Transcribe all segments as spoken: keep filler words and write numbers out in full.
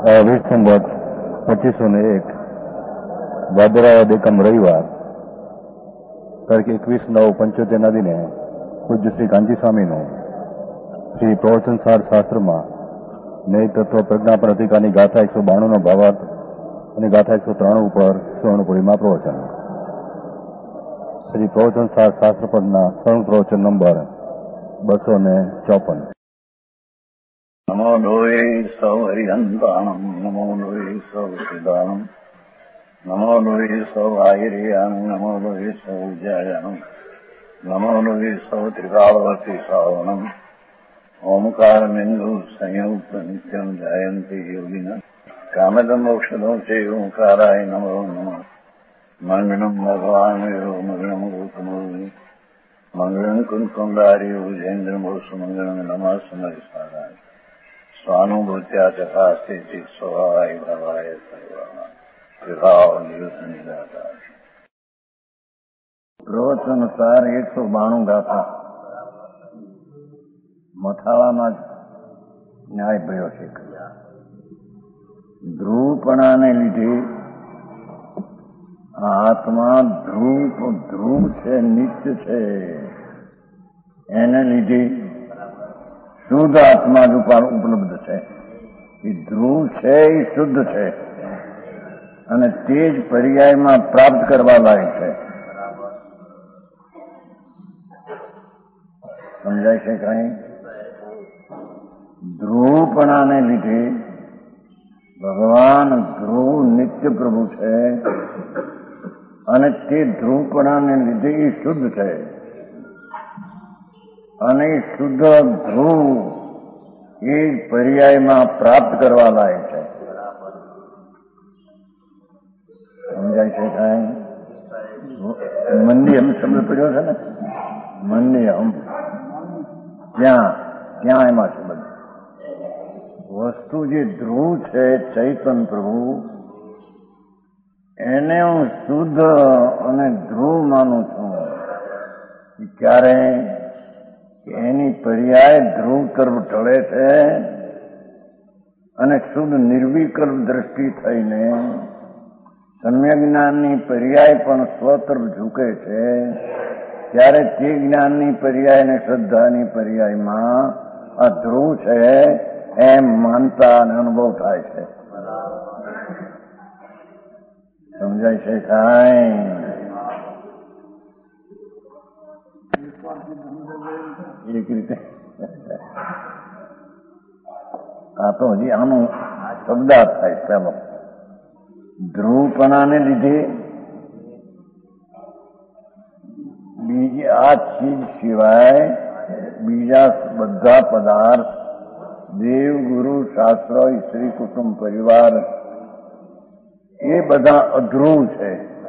વીસ સંવત પચીસો ને એક ભાદરવા દેકમ રવિવાર તારીખ એકવીસ નવ પંચોતેર ના દિને પૂજ્ય શ્રી કાંજી સ્વામીનું શ્રી પ્રવચન સાર શાસ્ત્રમાં નેય તત્વ પ્રજ્ઞાપન અધિકારની ગાથા એકસો બાણું નો ભાવાર્થ અને ગાથા એકસો ત્રાણું ઉપર સ્વર્ણપુરીમાં પ્રવચન. શ્રી પ્રવચન સાર શાસ્ત્ર પદના સ્વર્ણ પ્રવચન નંબર બસો ને ચોપન. નમો લોહે સૌ હરિહંતાણમ નમો લોહે સૌ સિદ્ધાણમ નમો લોહે સૌ આયર્યાણમ નમો લોહે સૌ ઉજ્જાયાણમ નમો લોહે સૌ ત્રિકાળવતી શ્રાવણમ ઓમકાર બિંદુ સંયુક્ત નિત્યમ જાયંતી યોગિના કામદમ ઔષધો છે ઓંકારાય નમો નમઃ. મંગળમ ભગવાન મંગળમ ગૌતમો મંગળમ કુંકુંડારી ઉજેન્દ્રમો સુમંગળમ નમઃ સમરિસારાય સ્વાનુભૂત્યા ચકાસ્તે સ્વભાવાય ભાવાય સર્વા વિભાવ નિદાતા. પ્રવચન સાર એકસો બાણું ગાથા મથાળામાં જ ન્યાય ભયો છે. ધ્રુવપણાને લીધે આત્મા ધ્રુવ ધ્રુવ છે, નિત્ય છે. એને લીધે શુદ્ધ આત્મા જ ઉપલબ્ધ છે. એ ધ્રુવ છે, એ શુદ્ધ છે અને તે જ પર્યાયમાં પ્રાપ્ત કરવા લાયક છે. સમજાય છે કઈ? ધ્રુવપણાને લીધે ભગવાન ધ્રુવ નિત્ય પ્રભુ છે અને તે ધ્રુવપણાને લીધે એ શુદ્ધ છે અને એ શુદ્ધ ધ્રુવ એ પર્યાયમાં પ્રાપ્ત કરવા લાયક છે. સમજાય છે કઈ? મંદી હમ શબ્દ પડ્યો છે ને, મંદી હમ ત્યાં ત્યાં એમાં છે બધું. વસ્તુ જે ધ્રુવ છે ચૈતન પ્રભુ, એને હું શુદ્ધ અને ધ્રુવ માનું છું. ક્યારે એની પર્યાય ધ્રુવ તરફ ઢળે છે અને શુદ્ધ નિર્વિકલ્પ દ્રષ્ટિ થઈને સમ્યક જ્ઞાનની પર્યાય પણ સ્વ તરફ ઝૂકે છે. ત્યારે તે જ્ઞાનની પર્યાય અને શ્રદ્ધાની પર્યાયમાં આ ધ્રુવ છે એમ માનતા અને અનુભવ થાય છે. સમજાય છે કાંઈ? એક રીતે આ તો હજી આનું શબ્દાર્થ થાય. ચાલો, ધ્રુવપણાને લીધે બીજી આ ચીજ સિવાય બીજા બધા પદાર્થ, દેવ, ગુરુ, શાસ્ત્ર, સ્ત્રી, કુટુંબ, પરિવાર એ બધા અધ્રુવ છે.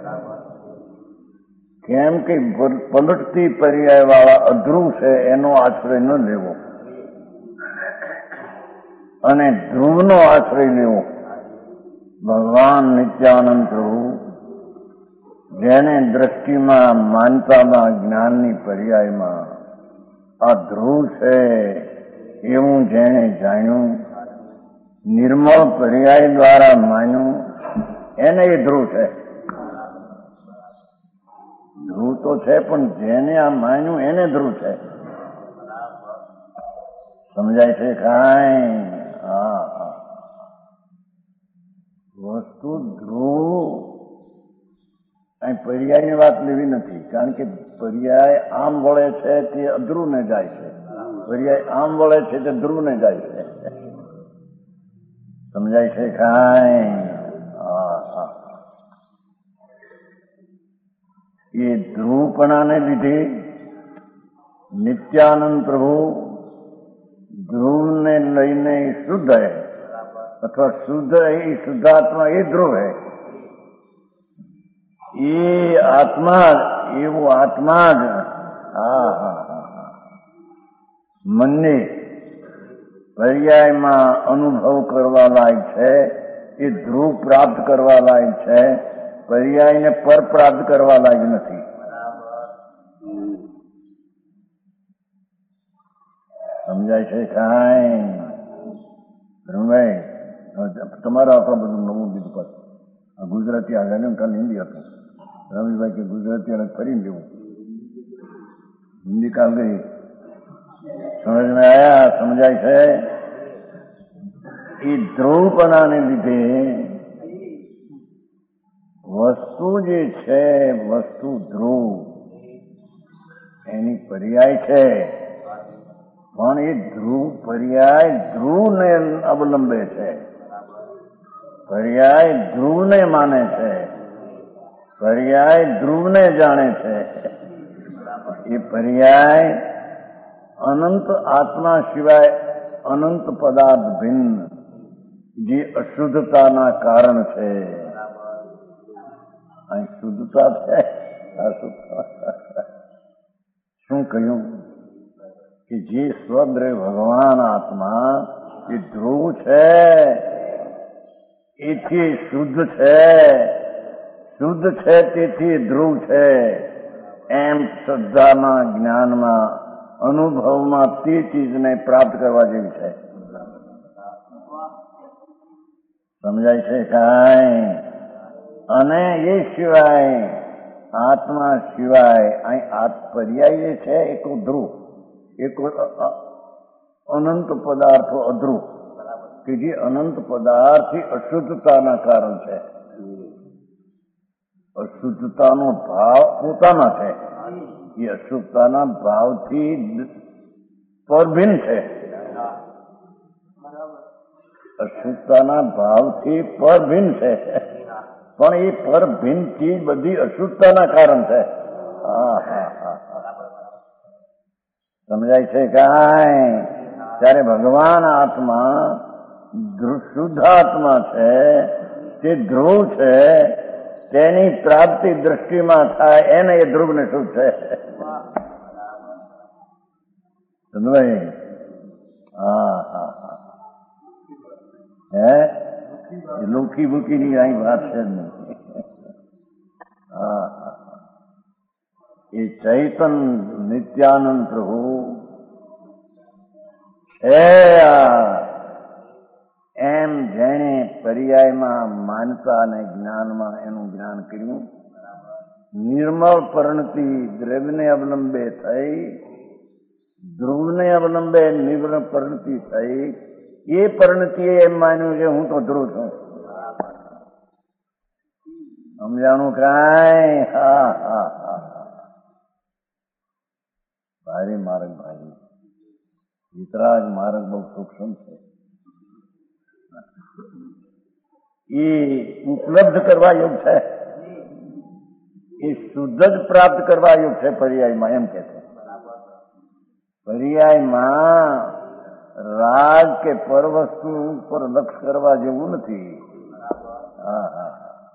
કેમ કે પલટતી પર્યાય વાળા અધ્રુવ છે, એનો આશ્રય ન લેવો અને ધ્રુવનો આશ્રય લેવો. ભગવાન નિત્યાનંદ પ્રભુ જેને દ્રષ્ટિમાં, માનતામાં, જ્ઞાનની પર્યાયમાં આ ધ્રુવ છે એવું જેણે જાણ્યું, નિર્મળ પર્યાય દ્વારા માન્યું, એને એ ધ્રુવ છે. ધ્રુવ તો છે પણ જેને આ માન્યું એને ધ્રુવ છે. સમજાય છે કાંઈ? હા હા. વસ્તુ ધ્રુવ અહીં પર્યાયની વાત લેવી નથી, કારણ કે પર્યાય આમ વળે છે તે અધ્રુવને જાય છે, પર્યાય આમ વળે છે તે ધ્રુવને જાય છે. સમજાય છે કાંઈ? હા હા. એ ધ્રુવપણાને લીધે નિત્યાનંદ પ્રભુ ધ્રુવને લઈને શુદ્ધ હે અથવા શુદ્ધ એ શુદ્ધાત્મા એ ધ્રુવ હે. એ આત્મા એવું આત્મા જ હા હા હા મનને પર્યાયમાં અનુભવ કરવા લાયક છે. એ ધ્રુવ પ્રાપ્ત કરવા લાયક છે, પર્યાયને પર પ્રાપ્ત કરવા લાયક નથી. સમજાય છે કાંઈ? ધ્રુવભાઈ તમારા આપણા બધું નવું બીજું પાછું આ ગુજરાતી આગળ કાલ હિન્દી હતું રવિભાઈ કે ગુજરાતી અને ફરીને લેવું હિન્દી કાલ ગઈ સમજમાં આયા સમજાય છે એ ધ્રુવપણાને લીધે વસ્તુ જે છે વસ્તુ ધ્રુવ એની પર્યાય છે પણ એ ધ્રુવ પર્યાય ધ્રુવને અવલંબે છે પર્યાય ધ્રુવને માને છે પર્યાય ધ્રુવને જાણે છે એ પર્યાય અનંત આત્મા સિવાય અનંત પદાર્થ ભિન્ન જે અશુદ્ધતાના કારણ છે અહીં શુદ્ધતા છે શું કહ્યું કે જે સ્વદ્રવ ભગવાન આત્મા એ ધ્રુવ છે એથી શુદ્ધ છે શુદ્ધ છે તેથી ધ્રુવ છે એમ શ્રદ્ધામાં જ્ઞાનમાં અનુભવમાં તે ચીજને પ્રાપ્ત કરવા જેવી છે સમજાય છે કાંઈ અને એ સિવાય આત્મા સિવાય અહીં આત્મ પર્યાય છે એક ધ્રુવ એક અનંત પદાર્થો અધ્રુવ કે જે અનંત પદાર્થ અશુદ્ધતાના કારણ છે અશુદ્ધતાનો ભાવ પોતાના છે એ અશુદ્ધતાના ભાવથી પરભિન્ન છે અશુદ્ધતાના ભાવથી પરભિન્ન છે પણ એ પરભિન્ન ચીજ બધી અશુદ્ધતાના કારણ છે હા હા હા સમજાય છે કાંઈ ત્યારે ભગવાન આત્મા શુદ્ધ આત્મા છે તે ધ્રુવ છે તેની પ્રાપ્તિ દ્રષ્ટિમાં થાય એને એ ધ્રુવને શુદ્ધ છે સમજાય હા હા હા હે લુકી બુકીની અહીં વાત છે જ નહીં હા હા એ ચૈતન નિત્યાનંદ પ્રભુ છે એમ જેણે પર્યાયમાં માનતા અને જ્ઞાનમાં એનું જ્ઞાન કર્યું નિર્મળ પરિણતિ દ્રવ્યને અવલંબે થઈ ધ્રુવને અવલંબે નિર્મળ પરિણતિ થઈ એ પરિણતિએ એમ માન્યું કે હું તો ધ્રુવ છું સમજાણું કાંઈ હા હા હા ભારી માર્ગ ભારી વિતરાગ માર્ગ બહુ સૂક્ષ્મ છે એ ઉપલબ્ધ કરવા યોગ છે એ શુદ્ધ જ પ્રાપ્ત કરવા યોગ છે પર્યાયમાં એમ કે છે પર્યાયમાં રાગ કે પર વસ્તુ ઉપર લક્ષ કરવા જેવું નથી હા હા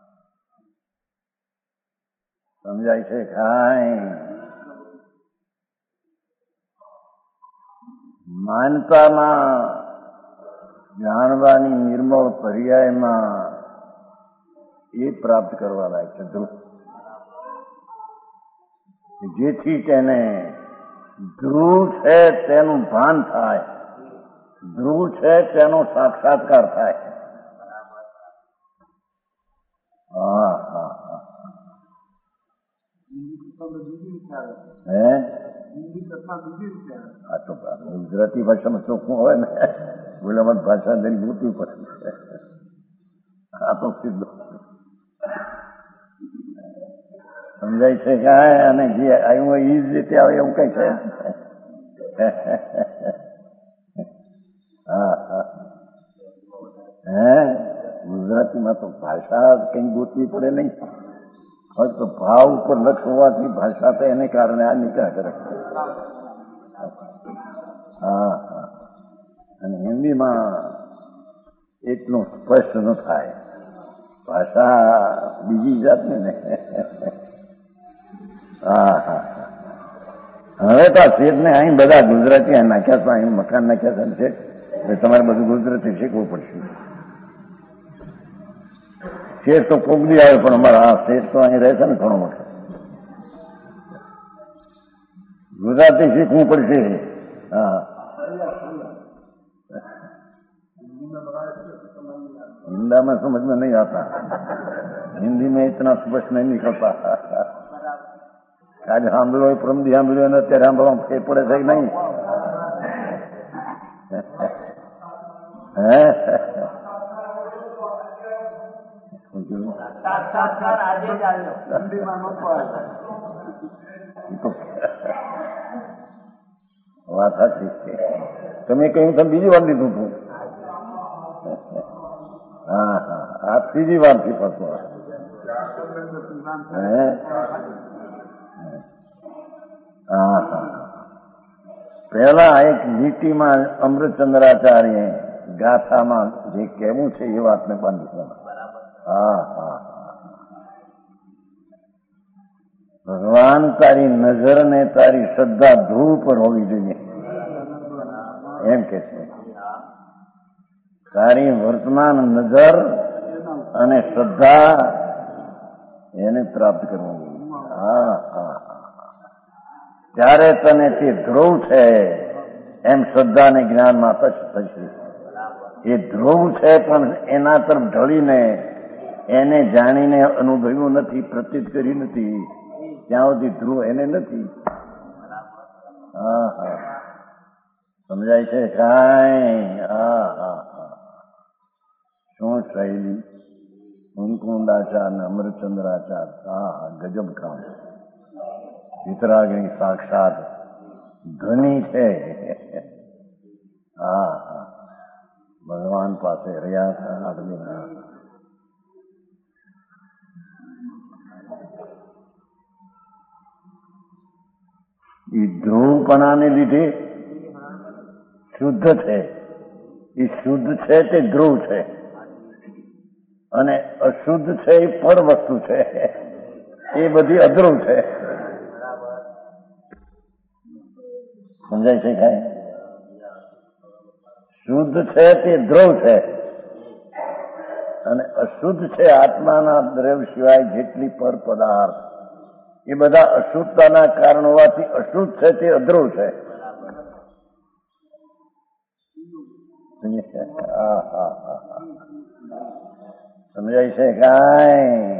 સમજાય છે કાંઈ માનતામાં જાણવાની નિર્મળ પર્યાયમાં એ પ્રાપ્ત કરવા લાયક છે ધ્રુવ જેથી તેને ધ્રુવ છે તેનું ભાન થાય ધ્રુવ છે તેનો સાક્ષાત્કાર થાય હા હા હા હે આ તો ગુજરાતી ભાષામાં ચોખ્ખું હોય ને ગુલામત ભાષા જરી ગોતવી પડે આ તો સીધો સમજાય છે કે અને જે આવ્યું હોય એ જ રીતે આવે એવું કઈ છે હા હા હે ગુજરાતીમાં તો ભાષા કઈ ગોતવી પડે નહીં હવે તો ભાવ ઉપર લક્ષ હોવાથી ભાષા તો એને કારણે આ નિકાહ કરે હા હા અને હિન્દીમાં એટલું સ્પષ્ટ ન થાય ભાષા બીજી જાતની ને હા હા હવે તો આ શેઠને અહીં બધા ગુજરાતી અહીં નાખ્યા છે અહીં મકાન નાખ્યા છે એટલે તમારે બધું ગુજરાતી શીખવું પડશે શેઠ તો કોગડી આવે પણ અમારા આ શેઠ તો અહીં રહે છે ને ઘણો મોટો ગુજરાતી શીખવું પડશે હા हिंदा में समझ में नहीं आता, हिंदी में इतना स्पष्ट नहीं निकलता। आज સાંભળ્યો પ્રમદી સાંભળ્યો અને અત્યારે સાંભળવા ફેર પડે છે કે નહીં? હે વાત સાચી છે. તમે કહ્યું તમે બીજી વાર લીધું હતું. હા હા આ ત્રીજી વાર થી પાછો. હે હા હા પહેલા એક લીટીમાં અમૃતચંદ્રાચાર્ય ગાથામાં જે કહેવું છે એ વાતને બાંધી. હા હા ભગવાન તારી નજર ને તારી શ્રદ્ધા ધ્રુવ પર હોવી જોઈએ એમ કે છે. તારી વર્તમાન નજર અને શ્રદ્ધા એને પ્રાપ્ત કરવું. હા હા ત્યારે તને તે ધ્રુવ છે એમ શ્રદ્ધા ને જ્ઞાનમાં થશે. એ ધ્રુવ છે પણ એના તરફ ઢળીને એને જાણીને અનુભવ્યું નથી, પ્રતીત કરી નથી, ત્યાં સુધી ધ્રુવ એને નથી. હા હા સમજાય છે કાંઈ? હા હા હા શું શૈલી મુનકુંદાચાર ને અમરચંદ્રાચાર. હા હા ગજબ કામ. વિતરાગની સાક્ષાત ધની છે. હા હા ભગવાન પાસે રહ્યા હતા આદમી. એ ધ્રુવપણાને લીધે શુદ્ધ છે. એ શુદ્ધ છે તે ધ્રુવ છે અને અશુદ્ધ છે એ પર વસ્તુ છે. એ બધી અધ્રુવ છે. સમજાય છે કાંઈ? શુદ્ધ છે તે ધ્રુવ છે અને અશુદ્ધ છે આત્માના દ્રવ્ય સિવાય જેટલી પર પદાર્થ એ બધા અશુદ્ધતાના કારણ હોવાથી અશુદ્ધ છે તે અધ્રુવ છે. સમજાય છે કાંઈ?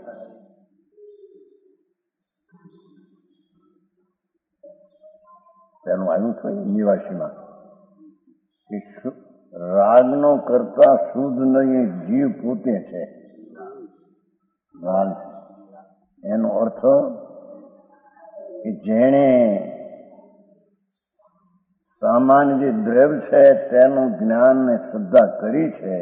તેનું આવ્યું છે નિવાસીમાં રાગનો કરતા શુદ્ધ નહીં જીવ પોતે છે. રાગ એનો અર્થ કે જેણે સામાન્ય જે દ્રવ્ય છે તેનું જ્ઞાન ને શ્રદ્ધા કરી છે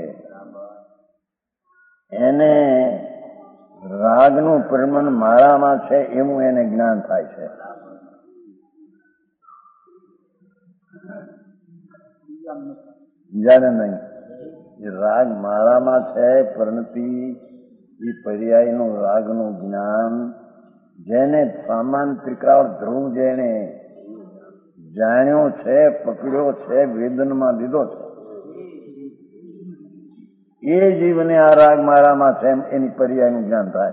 એને રાગનું પ્રમાણ મારામાં છે એવું એને જ્ઞાન થાય છે. બીજાને નહીં. એ રાગ મારામાં છે પરંતુ એ પર્યાયનું રાગનું જ્ઞાન જેને સામાન ત્રિકાળ ધ્રુવ જેને જાણ્યો છે, પકડ્યો છે, વેદનમાં લીધો છે એ જીવને આ રાગ મારામાં છે એની પર્યાયનું જ્ઞાન થાય.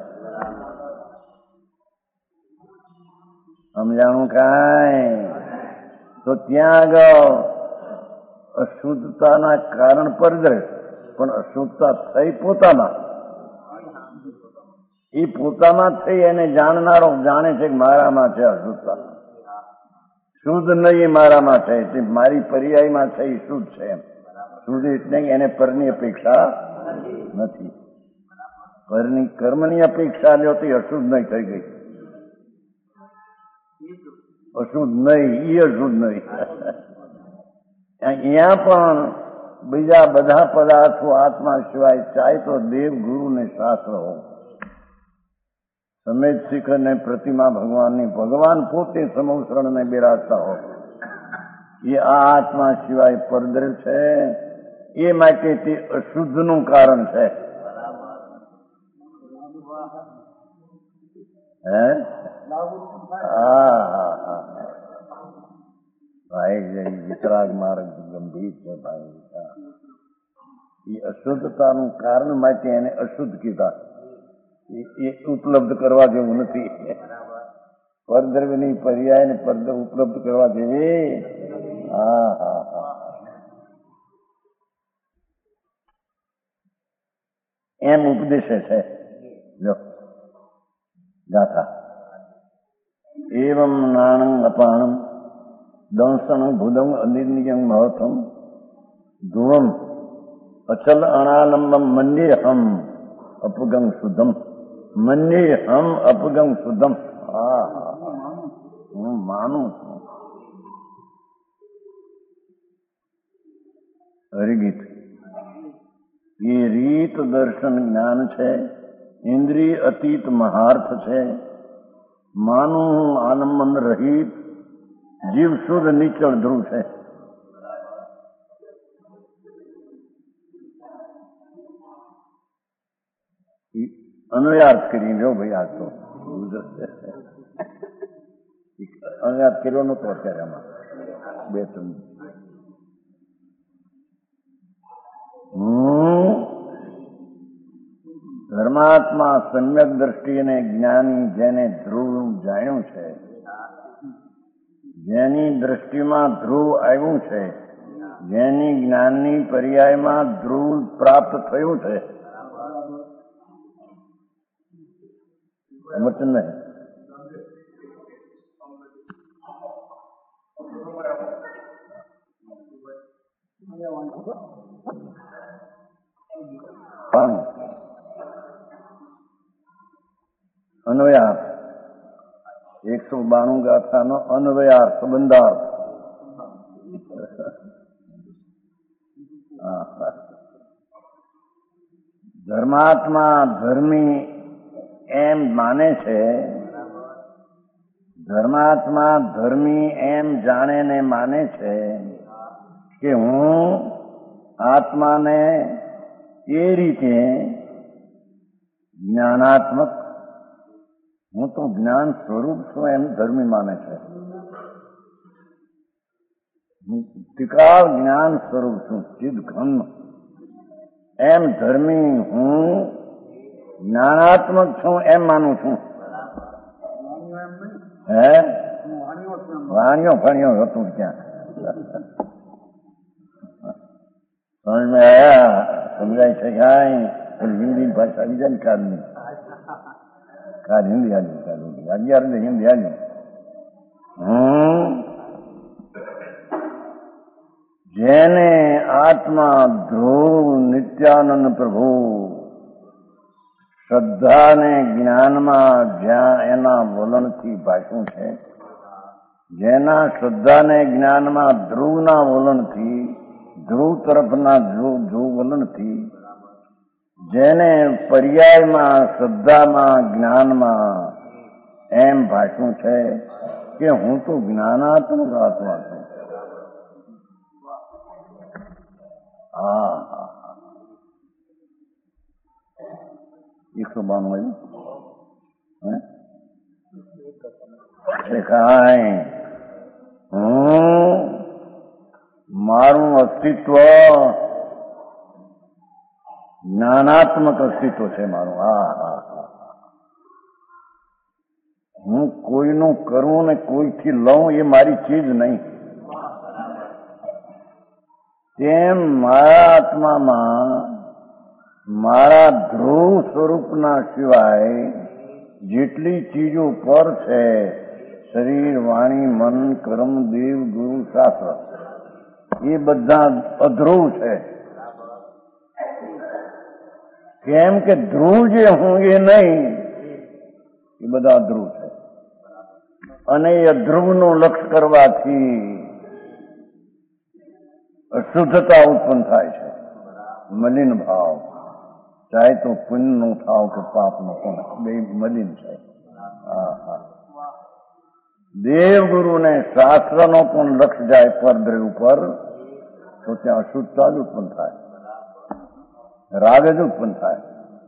સમજાણું કાંઈ? તો ત્યાં આગળ અશુદ્ધતાના કારણ પર જ પણ અશુદ્ધતા થઈ પોતામાં. એ પોતામાં થઈ એને જાણનારો જાણે છે કે મારામાં છે અશુદ્ધતા. શુદ્ધ નહીં મારામાં છે, મારી પર્યાયમાં છે એ શુદ્ધ છે એમ. શુદ્ધ એટલે એને પરની અપેક્ષા નથી. પરની કર્મની અપેક્ષા લ્યો તો અશુદ્ધ નહીં થઈ ગઈ. અશુદ્ધ નહીં એ અશુદ્ધ નહીં. અહીંયા પણ બીજા બધા પદાર્થો આત્મા સિવાય ચાહે તો દેવ ગુરુ ને શાસ્ત્ર હો, સમેત શિખર ને પ્રતિમા ભગવાનની, ભગવાન પોતે સમવસરણ ને બિરાજતા હો, એ આ આત્મા સિવાય પરદ્રવ છે. એ માટે તે અશુદ્ધનું કારણ છે. હે હા હા હા ભાઈ વિતરાગ માર્ગ ગંભીર છે ભાઈ. એ અશુદ્ધતાનું કારણ માટે એને અશુદ્ધ કીધા. એ ઉપલબ્ધ કરવા જેવું નથી. પરદ્રવ્યની પર્યાય ને પરદ્રવ ઉપલબ્ધ કરવા જેવી. હા હા હા એમ ઉપદેશે છે. જો ગાથા એવમ નાણં અપાણમ દંસણ ભુદમ અનિર્નિયમ મહત્વમ ધ્રુવમ અચલ અણાલંબમ મન્યેહમ અપગમ શુદ્ધમ મન્યેહમ અપગમ શુદ્ધમ. હા હું માનું છું. હરિગીત એ રીત દર્શન જ્ઞાન છે, ઇન્દ્રિય અતીત મહાર્થ છે. માનું હું આલંબન રહિત જીવ શુદ્ધ નીચળ ધ્રુવ છે. અન્વયાર્થ કરી લો ભાઈ. આ તો અન્વયાર્થ કર્યો નતો અત્યારે આમાં બે ત્રણ. હું ધર્માત્મા સમ્યક દ્રષ્ટિને જ્ઞાની જેને ધ્રુવ જાણ્યું છે, જેની દ્રષ્ટિમાં ધ્રુવ આવ્યું છે, જેની જ્ઞાનની પર્યાયમાં ધ્રુવ પ્રાપ્ત થયું છે. વચન નહીં અન્વયાર્થ એકસો બાણું ગાથાનો અન્વયાર્થ સંબંધાર્થ. ધર્માત્મા ધર્મી એમ માને છે, ધર્માત્મા ધર્મી એમ જાણે ને માને છે કે હું આત્માને એ રીતે જ્ઞાનાત્મક, હું તો જ્ઞાન સ્વરૂપ છું એમ ધર્મી માને છે. હું ત્રિકાળ જ્ઞાન સ્વરૂપ છું, ચિદ ઘન એમ ધર્મી હું જ્ઞાનાત્મક છું એમ માનું છું. હે વાણીઓ ફાણીઓ હતું ક્યાં સમજમાં આયા? સમજાય છે કાંઈ? હિન્દી ભાષા આવી જાય ને કાલની કાલ હિન્દી હાલી, કાલ અગિયાર ને હિન્દી હાલી. હું જેને આત્મા ધ્રુવ નિત્યાનંદ પ્રભુ શ્રદ્ધા ને જ્ઞાનમાં જ્યાં એના વલણથી ભાષ્યું છે, જેના શ્રદ્ધા ને જ્ઞાનમાં ધ્રુવના વલણથી, ધ્રુવ તરફના ધ્રુવ ધ્રુવ વલણથી, જેને પર્યાયમાં શ્રદ્ધામાં જ્ઞાનમાં એમ ભાષ્યું છે કે હું તો જ્ઞાનાત્મક આત્મા છું. હા હા એકસો બાણું કાંઈ હું મારું અસ્તિત્વ જ્ઞાનાત્મક અસ્તિત્વ છે મારું. હા હા હા હું કોઈનું કરું ને કોઈથી લઉં એ મારી ચીજ નહીં. તેમ મારા આત્મામાં મારા ધ્રુવ સ્વરૂપના સિવાય જેટલી ચીજો પર છે, શરીર, વાણી, મન, કર્મ, દેવ, ગુરુ, શાસ્ત્ર, એ બધા અધ્રુવ છે. કેમ કે ધ્રુવ જે હું એ નહીં, એ બધા અધ્રુવ છે. અને એ અધ્રુવનું લક્ષ્ય કરવાથી અશુદ્ધતા ઉત્પન્ન થાય છે, મલિન ભાવ. ચાહે તો પુણ્યનો થાવ કે પાપનો, પણ બે મલિન છે. હા હા દેવગુરુ ને શાસ્ત્રનો પણ લક્ષ્ય જાય પરદ્રવ્ય ઉપર, તો ત્યાં અશુદ્ધતા જ ઉત્પન્ન થાય, રાગ જ ઉત્પન્ન થાય.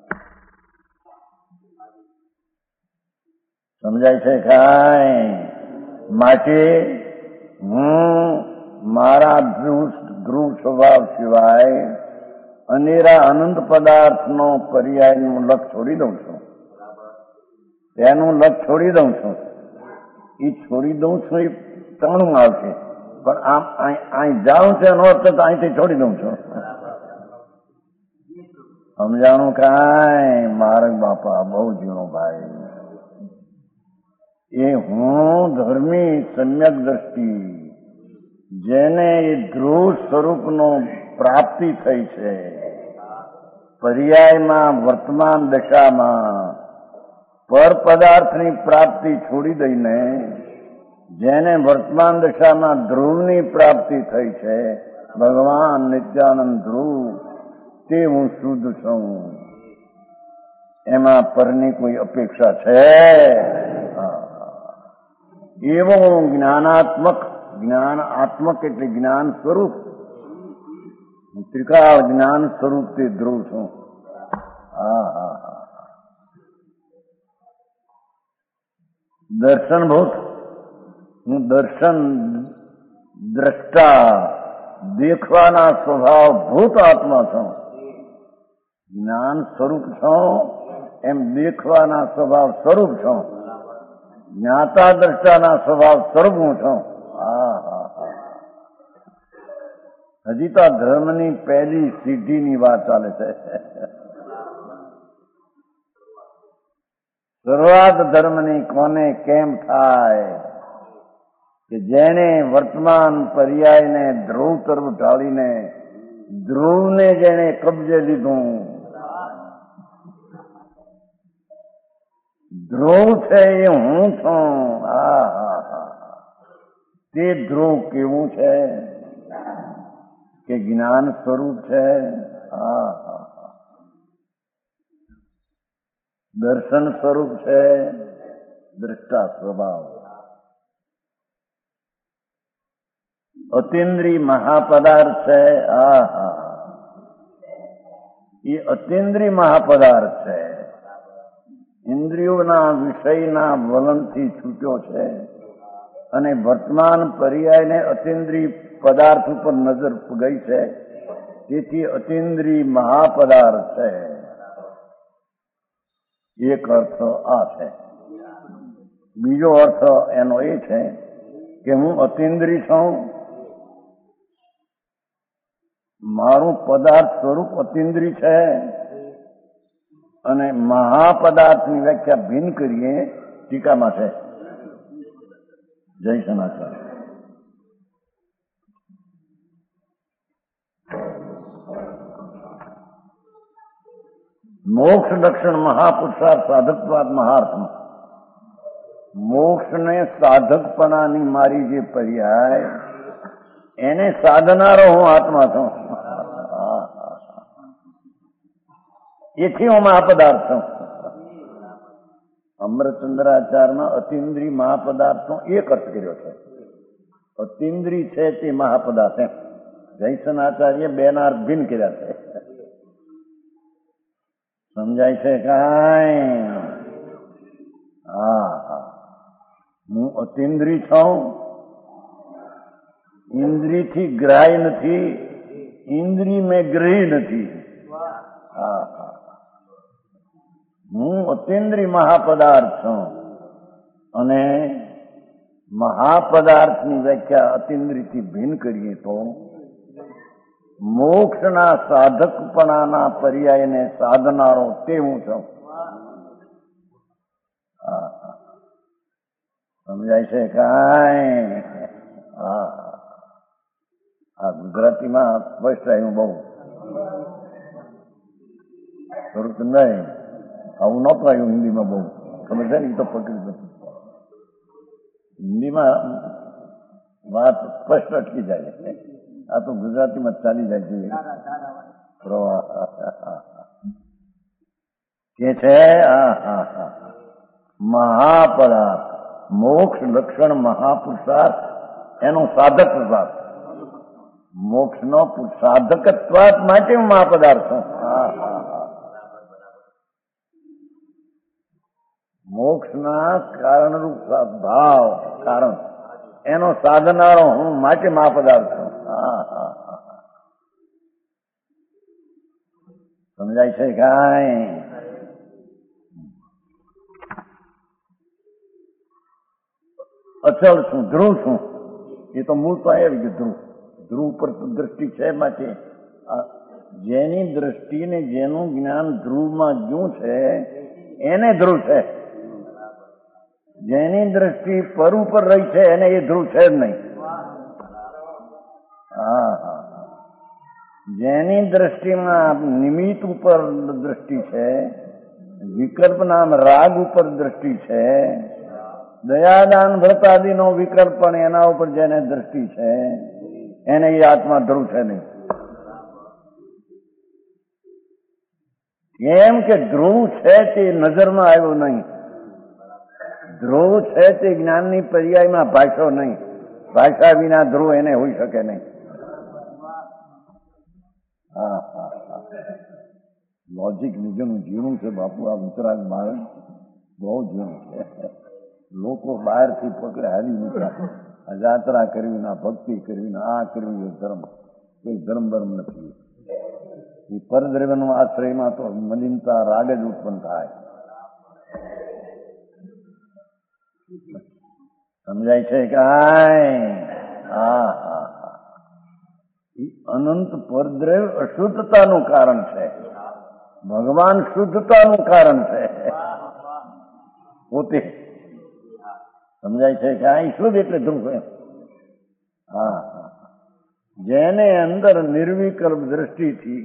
સમજાય છે કાંઈ? માટે હું મારા ધ્રુવ સ્વભાવ સિવાય અનેરા અનંત પદાર્થનો પર્યાયનું લક્ષ છોડી દઉં છું. તેનું લક્ષ છોડી દઉં છું. એ છોડી દઉં છું એ ત્રણું આવશે, પણ આમ અહીં જાઉં છે એનો અર્થ તો અહીંથી છોડી દઉં છું. સમજાણું કાંઈ માર્ગ બાપા બહુ ઝીણો ભાઈ. એ હું ધર્મી સમ્યક દ્રષ્ટિ જેને એ ધ્રુવ સ્વરૂપનો પ્રાપ્તિ થઈ છે, પર્યાયમાં વર્તમાન દશામાં પર પદાર્થની પ્રાપ્તિ છોડી દઈને જેને વર્તમાન દશામાં ધ્રુવની પ્રાપ્તિ થઈ છે, ભગવાન નિત્યાનંદ ધ્રુવ, તે હું શુદ્ધ છું. એમાં પરની કોઈ અપેક્ષા છે? એવું જ્ઞાનાત્મક, જ્ઞાન આત્મક એટલે જ્ઞાન સ્વરૂપ, ત્રિકાળ જ્ઞાન સ્વરૂપ તે ધ્રુવ છું. હા હા હા દર્શનભૂત, હું દર્શન દ્રષ્ટા દેખવાના સ્વભાવ ભૂત આત્મા છું. જ્ઞાન સ્વરૂપ છું એમ દેખવાના સ્વભાવ સ્વરૂપ છું. જ્ઞાતા દ્રષ્ટાના સ્વભાવ સ્વરૂપ હું છું. હા હા હા હજી તો ધર્મની પહેલી સિદ્ધિની વાત ચાલે છે. શરૂઆત ધર્મની કોને કેમ થાય કે જેને વર્તમાન પર્યાયને ધ્રુવ તરફ ઢાળીને ધ્રુવને જેને કબજે લીધું, ધ્રુવ છે એ હું છું. હા હા હા તે ધ્રુવ કેવું છે કે જ્ઞાન સ્વરૂપ છે. હા હા દર્શન સ્વરૂપ છે, દ્રષ્ટા સ્વભાવ. અતિન્દ્રિય મહાપદાર્થ છે. હા હા એ અતિન્દ્રિય મહાપદાર્થ છે. ઇન્દ્રિયોના વિષયના વલણથી છૂટ્યો છે અને વર્તમાન પર્યાયને અતિન્દ્રિય પદાર્થ ઉપર નજર ગઈ છે, તેથી અતિન્દ્રિય મહાપદાર્થ છે. એક અર્થ આ છે. બીજો અર્થ એનો એ છે કે હું અતિન્દ્રિય છું, મારું પદાર્થ સ્વરૂપ અતિન્દ્રિય છે અને મહાપદાર્થની વ્યાખ્યા ભિન્ન કરીએ ટીકામાં છે. જય સનાતન. મોક્ષ લક્ષણ મહાપુરુષાર્થ સાધકવાદ મહાર્થમાં મોક્ષને સાધકપણાની મારી જે પર્યાય એને સાધનારો હું આત્મા છું. એથી હું મહાપદાર્થ છું. અમરચંદ્રાચાર્યમાં અતિન્દ્રિય મહાપદાર્થનો એક અર્થ કર્યો છે. અતિન્દ્રિય છે તે મહાપદાર્થ એમ. જયસનાચાર્ય બેના અર્થ ભિન્ન કર્યા છે. સમજાય છે કાંઈ? હા હા હું અતિન્દ્રિય છું, ઇન્દ્રિયથી ગ્રાહ્ય નથી, ઇન્દ્રિય મેં ગ્રહી નથી. હા હા હું અતિન્દ્રિય મહાપદાર્થ છું અને મહાપદાર્થની વ્યાખ્યા અતિન્દ્રિયથી ભિન્ન કરીએ તો મોક્ષના સાધકપણાના પર્યાયને સાધનારો તે હું છું. સમજાય છે કાંઈ? હા આ ગુજરાતીમાં સ્પષ્ટ આવ્યું બહુ સ્વરૂપ નહીં. આવું નહોતું આવ્યું હિન્દીમાં બહુ. ખબર છે ને? એ તો પકડી નથી. હિન્દીમાં વાત સ્પષ્ટ અટકી જાય. આ તો ગુજરાતીમાં ચાલી જાય છે પ્રવાહ કે છે. હા હા હા મહાપદાર્થ મોક્ષ લક્ષણ મહાપુરુષાર્થ એનો સાધક ભાગ. મોક્ષનો સાધકત્વાત માટે મહાપદાર્થ. હા હા મોક્ષના કારણરૂપ ભાવ કારણ એનો સાધનારો હું માટે મહાપદાર્થ છું. હા હા સમજાય છે કાંઈ? અચળ છું, ધ્રુવ છું. એ તો મૂળ તો આવી ગયું ધ્રુવ. ધ્રુવ પર દ્રષ્ટિ છે માટે જેની દ્રષ્ટિને જેનું જ્ઞાન ધ્રુવમાં ગયું છે એને ધ્રુવ છે. જેની દ્રષ્ટિ પર ઉપર રહી છે એને એ ધ્રુવ છે જ નહીં. હા હા જેની દ્રષ્ટિમાં નિમિત્ત ઉપર દ્રષ્ટિ છે, વિકલ્પ નામ રાગ ઉપર દ્રષ્ટિ છે, દયાદાન વ્રતાદિનો વિકલ્પ પણ એના ઉપર જેને દ્રષ્ટિ છે એને એ આત્મા ધ્રુવ છે નહીં. કેમ કે ધ્રુવ છે તે નજરમાં આવ્યો નહીં. ધ્રુવ છે તે જ્ઞાનની પર્યાયમાં ભાષ્યો નહીં. ભાષા વિના ધ્રુવ એને હોઈ શકે નહીં. હા હા હા લોજિક નીચેનું ઝીણું છે બાપુ. આ ઉત્તરાયણ બાળક બહુ ઝીણું છે. લોકો બહારથી પકડે હાલી નીકળ્યા. આ જાત્રા કરવી ના ભક્તિ કરવી ના આ કરવી એ ધર્મ કોઈ ધર્મ ધર્મ નથી. એ પરદ્રવ્યનો આશ્રયમાં તો મલિનતા રાગ જ ઉત્પન્ન થાય. સમજાય છે કાંઈ? હા હા હા અનંત પરદ્રવ્ય અશુદ્ધતાનું કારણ છે. ભગવાન શુદ્ધતાનું કારણ છે પોતે. સમજાય છે કે આ શુદ્ધ એટલે ધ્રુવ એમ. હા હા જેને અંદર નિર્વિકલ્પ દ્રષ્ટિથી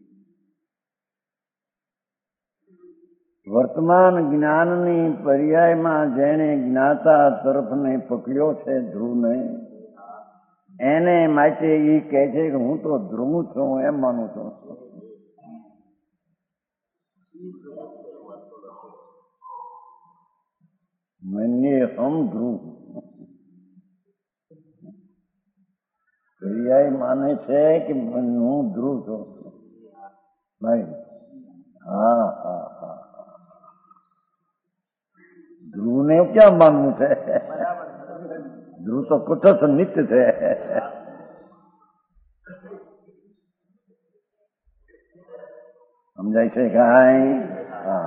વર્તમાન જ્ઞાનની પર્યાયમાં જેને જ્ઞાતા તરફને પકડ્યો છે ધ્રુવને, એને માટે એ કહે છે કે હું તો ધ્રુવ છું એમ માનું છું. મને હમ ધ્રુવ પર્યાય માને છે કે હું ધ્રુવ છું ભાઈ. હા હા હા ધ્રુવને ક્યાં માનવું છે? ધ્રુવ તો કુટસ્થ નિત્ય છે. સમજાય છે કાંઈ? હા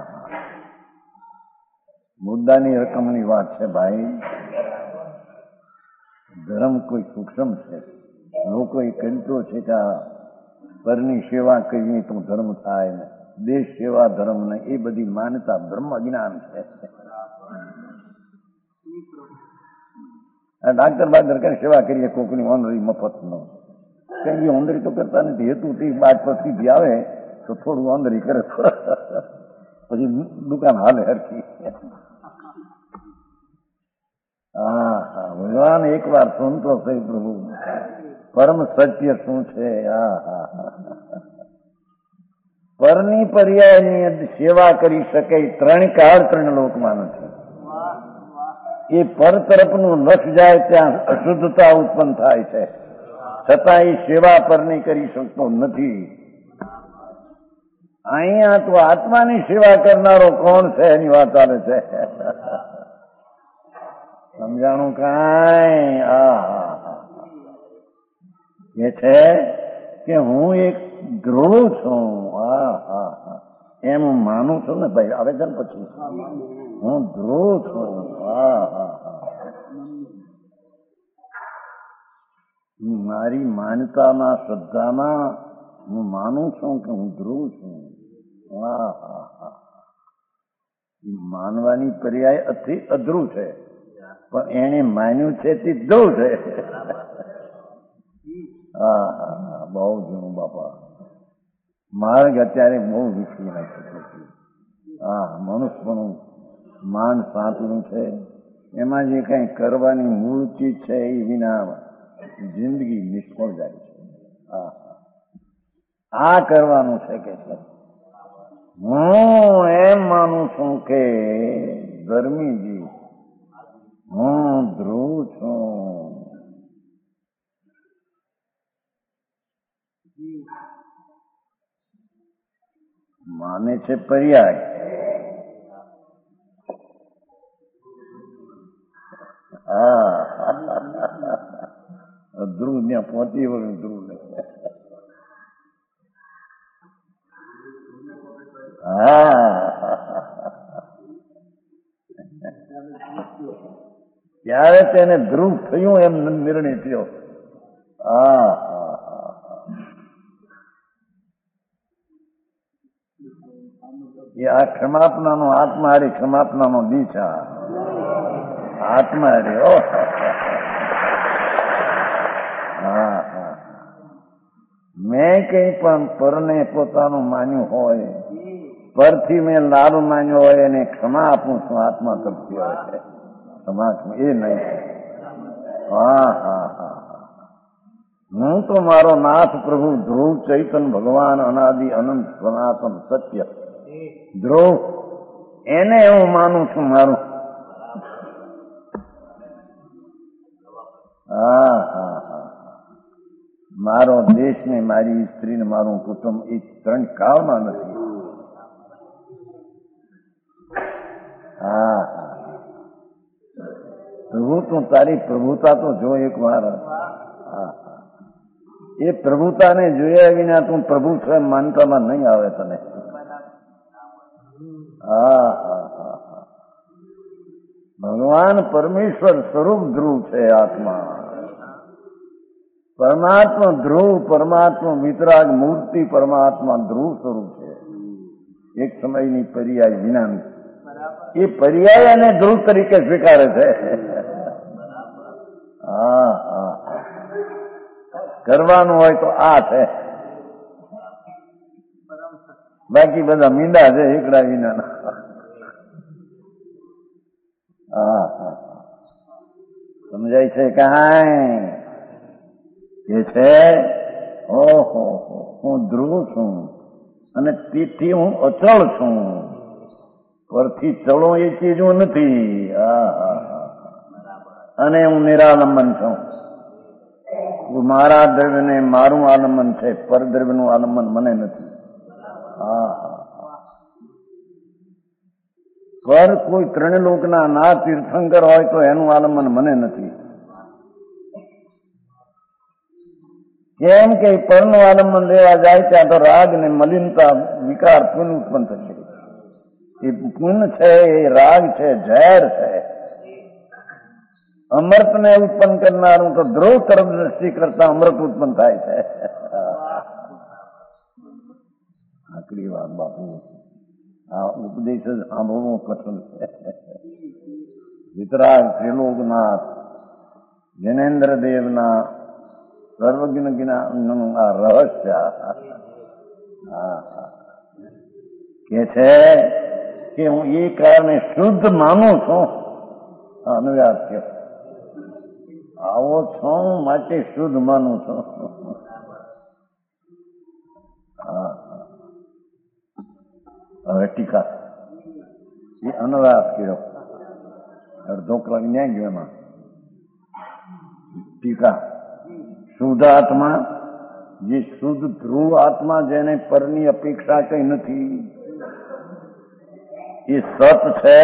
મુદ્દાની રકમની વાત છે ભાઈ. ધર્મ કોઈ સૂક્ષ્મ છે. લોકો એ કંટો છે કે પરની સેવા કરીએ તો ધર્મ થાય ને દેશ સેવા ધર્મ ને એ બધી માન્યતા બ્રહ્મ જ્ઞાન છે. ડાક્ટર બાદર કઈ સેવા કરીએ કોકની ઓનરી મફત નો કઈ ઓંદરી તો કરતા નથી. હેતુ થી બાદ પ્રસિદ્ધિ આવે તો થોડું ઓંદરી કરે પછી દુકાન હાલે હરખી. હા હા ભગવાન એક વાર સુનતો થઈ પ્રભુ પરમ સત્ય શું છે. હા હા પરની પર્યાયની સેવા કરી શકે ત્રણ કાળ ત્રણ લોકમાં નથી. એ પર તરફનું લક્ષ જાય ત્યાં અશુદ્ધતા ઉત્પન્ન થાય છે, છતાં એ સેવા પરની કરી શકતો નથી. અહીંયા તો આત્માની સેવા કરનારો કોણ છે એની વાત ચાલે છે. સમજાણું કાંઈ? હા હા એ છે કે હું એક ધ્રુવ છું. હા હા હા એમ હું માનું છું ને ભાઈ. આવે છે ને પછી હું ધ્રુવ છું. હા હા હા મારી માન્યતામાં શ્રદ્ધામાં હું માનું છું કે હું ધ્રુવ છું. હા હા હા માનવાની પર્યાય અતિ અધ્રુવ છે, પણ એને માન્યું છે તે ધ્રુવ છે. હા હા હા બહુ જૂનું બાપા. માર્ગ અત્યારે બહુ વિકસી નાખ્યો છે. હા મનુષ્યનું માન સાંતળું છે. એમાં જે કઈ કરવાની મૂળ ચીજ છે એ વિના જિંદગી નિષ્ફળ જાય છે. હા આ કરવાનું છે કે છે. હું એમ માનું છું કે ધર્મીજી હું ધ્રુવ છું. માને છે પર્યાય. હા ધ્રુવ ત્યાં પહોંચી વળ્યું ધ્રુવ ને. હા ત્યારે તેને ધ્રુવ થયું એમ નિર્ણય થયો. હા એ આ ક્ષમાપનાનો આત્મા હારી ક્ષમાપનાનો દીછા આત્મા હારી ઓ હા હા મેં કઈ પણ પરને પોતાનું માન્યું હોય, પરથી મેં લાભ માન્યો હોય એને ક્ષમા આપું છું આત્મા તરફથી હોય છે. ક્ષમા એ નહીં. હા હા હા હું તો મારો નાથ પ્રભુ ધ્રુવ ચૈતન ભગવાન અનાદિ અનંત સનાતન સત્ય ધ્રુવ એને હું માનું છું મારું. હા હા હા મારો દેશ ને મારી સ્ત્રી ને મારું કુટુંબ એ ત્રણ કાળમાં નથી. હા હા પ્રભુ તું તારી પ્રભુતા તો જો એક વાર. હા એ પ્રભુતાને જોયા વિના તું પ્રભુ સ્વયં માનતામાં નહીં આવે તને. હા હા હા હા ભગવાન પરમેશ્વર સ્વરૂપ ધ્રુવ છે આત્મા. પરમાત્મા ધ્રુવ પરમાત્મા વિતરાગ મૂર્તિ પરમાત્મા ધ્રુવ સ્વરૂપ છે. એક સમયની પર્યાય વિનાની એ પર્યાય અને ધ્રુવ તરીકે સ્વીકારે છે. હા હા કરવાનું હોય તો આ છે, બાકી બધા મીંડા છે એકડા વિનાના. હા હા સમજાય છે કાંઈ કે છે ઓહો હું ધ્રુવ છું અને તેથી હું અચળ છું. પરથી ચલો એ ચીજો નથી. હા હા અને હું નિરાલંબન છું. મારા દ્રવ્યને મારું આલંબન છે, પરદ્રવ્યનું આલંબન મને નથી. હા હા પર કોઈ ત્રણ લોકના ના તીર્થંકર હોય તો એનું આલંબન મને નથી. કેમ કે પરનું આલંબન લેવા જાય ત્યાં તો રાગ ને મલિનતા વિકાર પુન ઉત્પન્ન થશે. એ પુન છે એ રાગ છે, ઝેર છે. અમૃતને ઉત્પન્ન કરનારું તો ધ્રુવ તરફ દ્રષ્ટિ કરતા અમૃત ઉત્પન્ન થાય છે. આકરી વાત બાપુ, આ ઉપદેશ જ સાંભળવો કઠણ છે. વિતરાગ ત્રિલોકનાથ જૈનેન્દ્ર દેવના સર્વજ્ઞ જ્ઞાનનું આ રહસ્ય કે છે કે હું એ કારણે શુદ્ધ માનું છું. અનુવાદ છે આવો છું માટે શુદ્ધ માનું છું. હવે ટીકા એ અનુવાદ કર્યો અડધો કલાક ન્યાય ગયો એમાં. ટીકા શુદ્ધ આત્મા જે શુદ્ધ ધ્રુવ આત્મા જેને પરની અપેક્ષા કઈ નથી એ સત છે,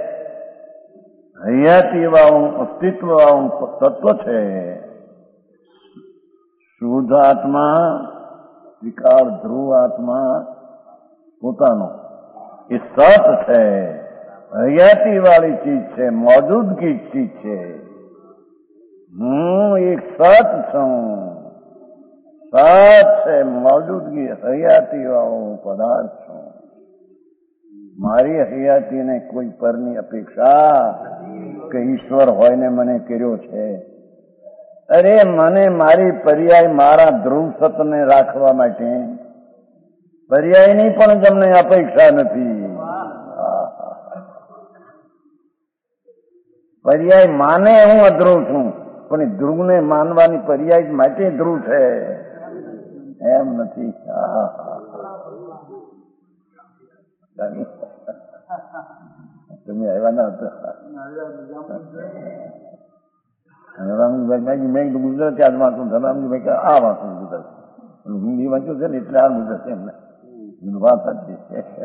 હૈયાતી વાળું અસ્તિત્વ વાળું તત્વ છે. શુદ્ધ આત્મા વિકાર ધ્રુવ આત્મા પોતાનો એ સત છે, હૈયાતી વાળી ચીજ છે, મોજૂદગી ચીજ છે. હું એક સત છું, સત છે, મોજૂદગી હૈયાતી વાળો પદાર્થ છું. મારી હૈયાતીને કોઈ પરની અપેક્ષા કે ઈશ્વર હોય ને મને કર્યો છે. અરે મને મારી પર્યાય મારા ધ્રુવ સતને રાખવા માટે પર્યાયની પણ તમને અપેક્ષા નથી. પર્યાય માને હું અધ્રુવ છું પણ ધ્રુવને માનવાની પર્યાય માટે ધ્રુવ છે એમ નથી. તમે આવ્યા ના હતા રામજીભાઈ, મેં ગુજરાતી આજ વાંચું રામજીભાઈ કે આ વાંચું ગુજરાતી, હિન્દી વાંચ્યું છે ને એટલે આ ગુજરાતી એમને વાત હતી.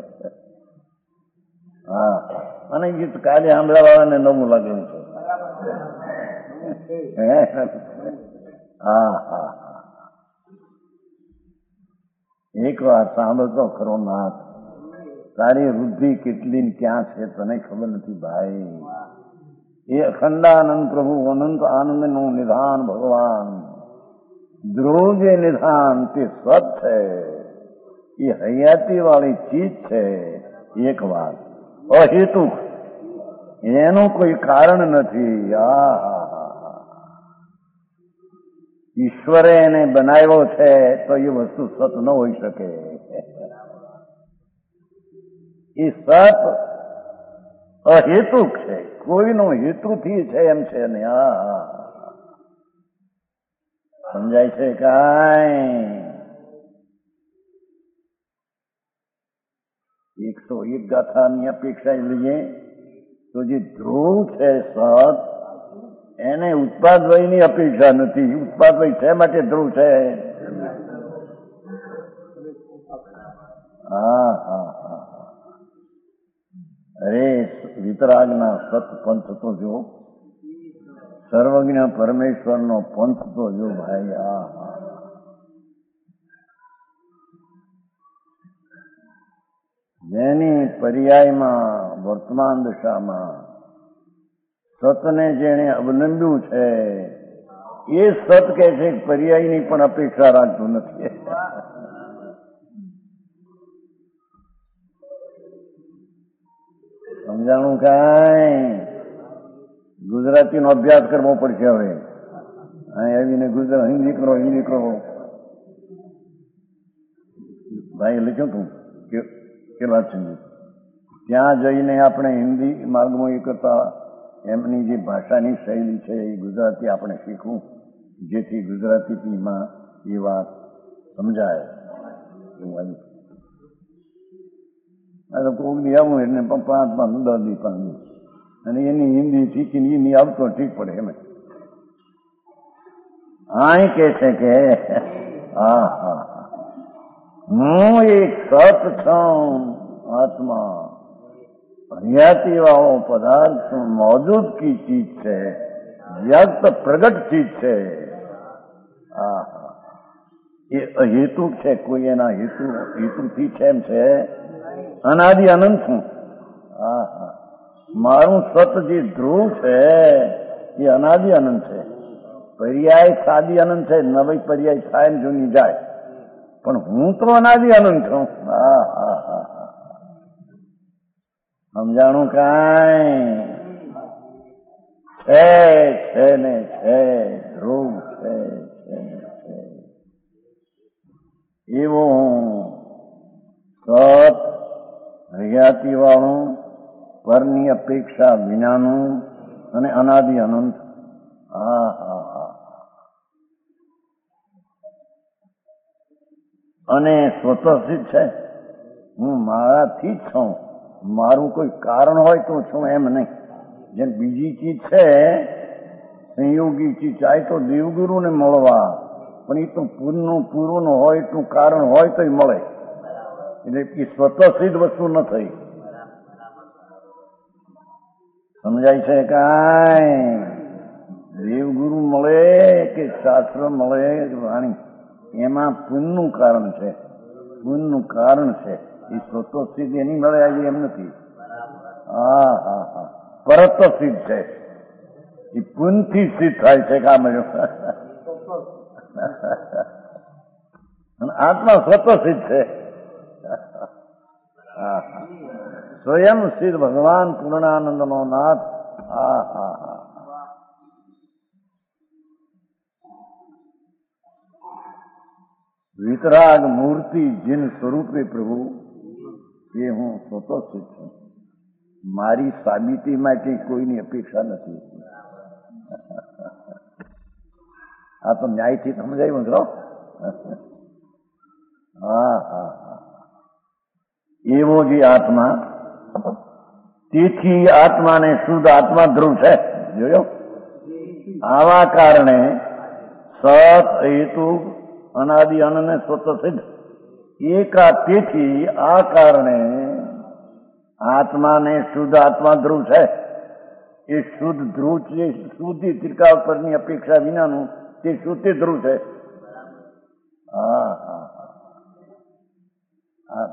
હા અને ગીત કાલે સાંભળવા વાળાને નવું લાગેલું છે. હા હા એક વાર સાંભળતો ખરો નાથ, તારી વૃદ્ધિ કેટલી ક્યાં છે તને ખબર નથી ભાઈ. એ અખંડાનંદ પ્રભુ અનંત આનંદ નું નિધાન ભગવાન ધ્રુવ જે નિધાન તે સત છે. એ હયાતી વાળી ચીજ છે એક વાત, અહેતુક, એનું કોઈ કારણ નથી. આ ઈશ્વરે એને બનાવ્યો છે તો એ વસ્તુ સત ન હોઈ શકે. એ સત અહેતુક છે, કોઈનો હેતુથી છે એમ છે ને. આ સમજાય છે કાંઈ? એકસો એક ગાથાની અપેક્ષા લઈએ તો જે ધ્રુવ છે સત, એને ઉત્પાદવયની અપેક્ષા નથી. ઉત્પાદવય છે માટે ધ્રુવ છે. હા હા હા અરે વિતરાગના સત પંથ તો જો, સર્વજ્ઞ પરમેશ્વરનો પંથ તો જો ભાઈ. આ જેની પર્યાયમાં વર્તમાન દશામાં સતને જેણે અવલંબ્યું છે એ સત કે છે પર્યાયની પણ અપેક્ષા રાખતું નથી. સમજાણું કાંઈ? ગુજરાતીનો અભ્યાસ કરવો પડશે હવે. અહીં આવીને ગુજરાત હિન્દી કરો, હિન્દી કરો. ભાઈ લખ્યું તું કેલા છે, ત્યાં જઈને આપણે હિન્દી માર્ગમાં એ કરતા એમની જે ભાષાની શૈલી છે એ ગુજરાતી આપણે શીખવું, જેથી ગુજરાતીમાં એ વાત સમજાય. કોકની આવું એટલે પાંચ પાંચ દસ દી પાંચ દી અને એની હિન્દી શીખીને એની આવતો ઠીક પડે એમ. આ કે છે કે હા હા હું એક સત છું, આત્મા હરિયાતી વાળો પદાર્થ છું, મौजूद की ચીજ છે, વ્યક્ત પ્રગટ ચીજ છે. આ એ અહેતુ છે, કોઈ એના હેતુ હેતુથી છે એમ છે. અનાદિ અનંત છું. હા હા મારું સત જે ધ્રુવ છે એ અનાદિ અનંત છે. પર્યાય સાદી અનંત છે, નવી પર્યાય થાય ને જૂની જાય, પણ હું તો અનાદિ અનંત છું. હા હા હા સમજાણું કાંઈ? છે છે ને છે, ધ્રુવ છે છે ને છે. એવો હું સત હરિયાતી વાળું, પરની અપેક્ષા વિનાનું અને અનાદિ અનંત. હા હા હા અને સ્વતઃસિદ્ધ છે. હું મારાથી જ છું, મારું કોઈ કારણ હોય તો છું એમ નહીં. જેમ બીજી ચીજ છે સંયોગી ચીજ, ચાહે તો દેવગુરુને મળવા, પણ એ તો પૂરનું પૂરું હોય એટલું કારણ હોય તો મળે. એટલે એ સ્વતઃસિદ્ધ વસ્તુ ન થઈ. સમજાય છે કાંઈ? દેવગુરુ મળે કે શાસ્ત્ર મળે વાણી, એમાં પુણ્યનું કારણ છે. પુણ્યનું કારણ છે. એ સ્વતઃસિદ્ધ એની મળે આવી એમ નથી. હા હા હા પરત સિદ્ધ છે. એ પુણ્યથી સિદ્ધ થાય છે. કામ આત્મા સ્વતઃસિદ્ધ છે. હા હા સ્વયં સિદ્ધ ભગવાન પૂર્ણાનંદનો નાથ. હા હા હા વિતરાગ મૂર્તિ જીન સ્વરૂપે પ્રભુ એ હું સ્વતઃસિદ્ધ છું. મારી સાબિતી માટે કોઈની અપેક્ષા નથી. આ તો ન્યાયથી સમજાયું છો. હા હા હા એવો જે આત્મા, તેથી આત્માને શુદ્ધ આત્મા ધ્રુવ છે. જોયો? આવા કારણે સત હેતુ અનાદિ અનને સ્વતઃસિદ્ધ એકા. તેથી આ કારણે આત્માને શુદ્ધ આત્મા ધ્રુવ છે. એ શુદ્ધ ધ્રુવ છે. શુદ્ધિ ત્રિકાળ પરની અપેક્ષા વિનાનું તે શુદ્ધ ધ્રુવ છે. હા હા હા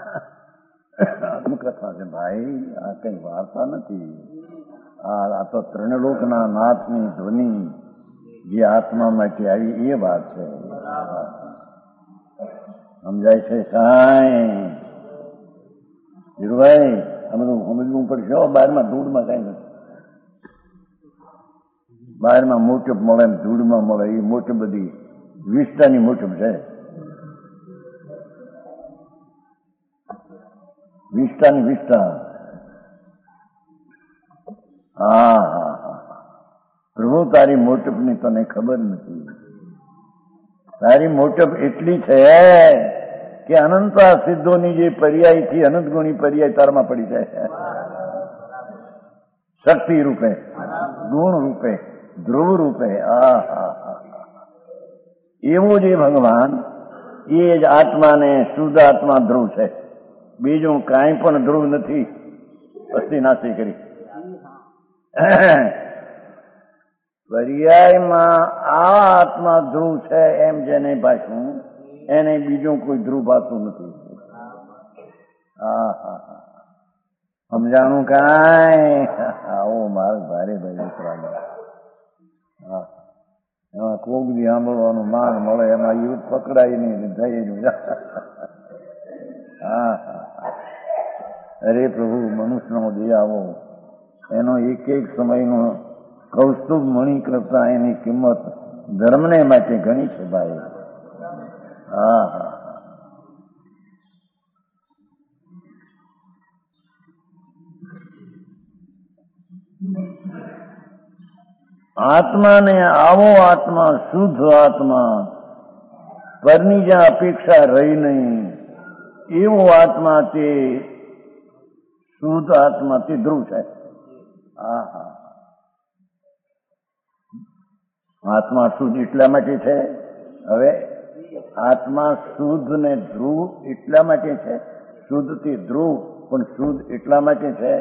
આત્મકથા છે ભાઈ, આ કઈ વાર્તા નથી. આ તો ત્રણલોકના નાથની ધ્વનિ જે આત્મા માટે આવી એ વાત છે. સમજાય છે સાંઈ? ધીરુભાઈ આ બધું સમજવું પડશે. બહારમાં ધૂળમાં કઈ નથી. બહારમાં મોટપ મળે ને ધૂળમાં મળે એ મોટપ બધી વિસ્તારની મોટપ છે. વિસ્તાની વિસ્તા. હા હા હા પ્રભુ તારી મોટપની તને ખબર નથી. તારી મોટપ એટલી છે કે અનંત સિદ્ધોની જે પર્યાયથી અનંત ગુણી પર્યાય તારમાં પડી જાય. શક્તિ રૂપે, ગુણ રૂપે, ધ્રુવ રૂપે. આ હા હા એવું જે ભગવાન એ જ આત્માને શુદ્ધ આત્મા ધ્રુવ છે. બીજું કાંઈ પણ ધ્રુવ નથી. અસ્થિનાશી કરી પર્યાયમાં આ આત્મા ધ્રુવ છે એમ જેને ભાષવું એને બીજું કોઈ ધ્રુવ ભાષવું નથી. હા હા હા સમજાણું કાંઈ? આવો માર્ગ ભારે ભાઈ ઉતરાનો. હા એમાં કોગદી સાંભળવાનું માન મળે એમાં યુદ્ધ પકડાય નહીં થઈ જ. હા હા અરે પ્રભુ મનુષ્યનો દે આવો એનો એક એક સમયનો કૌસ્તુભ મણી કરતા એની કિંમત ધર્મને માટે ઘણી છે ભાઈ. હા હા આત્માને આવો આત્મા શુદ્ધ આત્મા પરની જ્યાં અપેક્ષા રહી નહીં એવો આત્મા તે શુદ્ધ આત્મા તે ધ્રુવ છે. હા હા આત્મા શુદ્ધ એટલા માટે છે. હવે આત્મા શુદ્ધ ને ધ્રુવ એટલા માટે છે. શુદ્ધ થી ધ્રુવ પણ શુદ્ધ એટલા માટે છે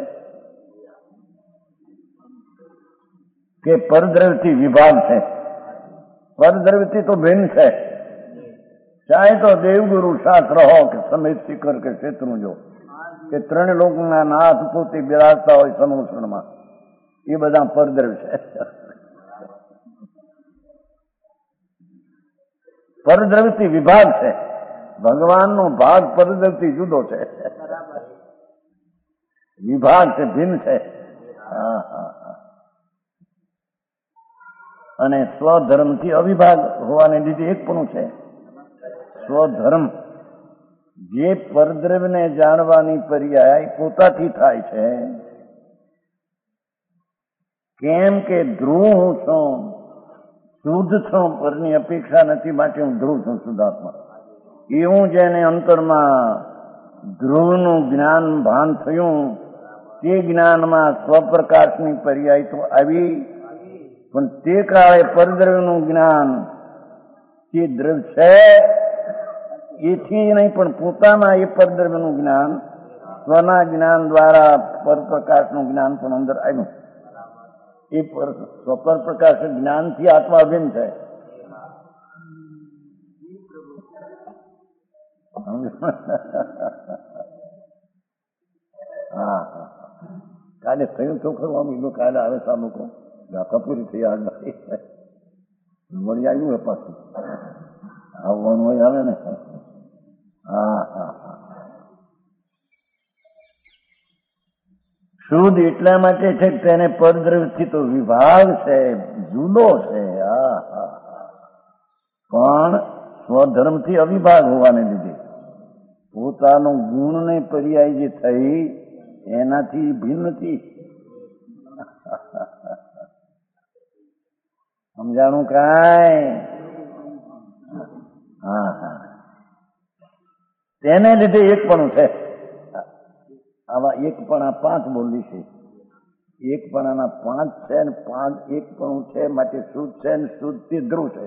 કે પરદ્રવ્યથી વિભાગ છે. પરદ્રવ્યથી તો ભિન્ન છે. ચાહે તો દેવગુરુ શાસ્ત્ર હો કે સમેત શિખર કે શેત્રુંજો કે ત્રણ લોકોના નાથ પોતે બિરાજતા હોય સમૂષણમાં એ બધા પરદ્રવ્ય છે. પરદ્રવ્યથી વિભાગ છે. ભગવાનનો ભાગ પરદ્રવ્યથી જુદો છે. વિભાગ છે, ભિન્ન છે. હા હા અને સ્વધર્મથી અવિભાગ હોવાને લીધે એક પણ છે. સ્વધર્મ જે પરદ્રવ્યને જાણવાની પર્યાય પોતાથી થાય છે. કેમ કે ધ્રુવ હું છું, શુદ્ધ છું, પરની અપેક્ષા નથી માટે હું ધ્રુવ છું શુદ્ધાત્મા. એવું જેને અંતરમાં ધ્રુવનું જ્ઞાન ભાન થયું તે જ્ઞાનમાં સ્વપ્રકાશની પર્યાય તો આવી પણ તે કાળે પરદ્રવ્યનું જ્ઞાન તે દ્રવ્ય છે એથી નહીં પણ પોતાના એ પરદ્રવ્યનું જ્ઞાન સ્વના જ્ઞાન દ્વારા પરપ્રકાશનું જ્ઞાન પણ અંદર આવ્યું. એ સ્વપર પ્રકાશ જ્ઞાનથી આત્મા અભિન્ન છે. હા હા કાલે થયું તો ખરું એનું કાલે આવે સા લોકો ગાથા પૂરી થઈ આજ મળી આવ્યું પાછું આવવાનું હોય આવે ને. હા હા હા શુદ્ધ એટલા માટે છે કે તેને પરદ્રવ્યથી તો વિભાગ છે, જુદો છે. હા હા પણ સ્વધર્મથી અવિભાગ હોવાને લીધે પોતાનું ગુણને પર્યાય જે થઈ એનાથી ભિન્ન નથી. સમજાણું કાંઈ? હા હા તેને લીધે એક પણ છે. આવા એક પણ આ પાંચ બોલી છે. એક પણ આના પાંચ છે ને પાંચ એક પણ છે માટે શુદ્ધ છે ને શુદ્ધ થી ધ્રુવ છે.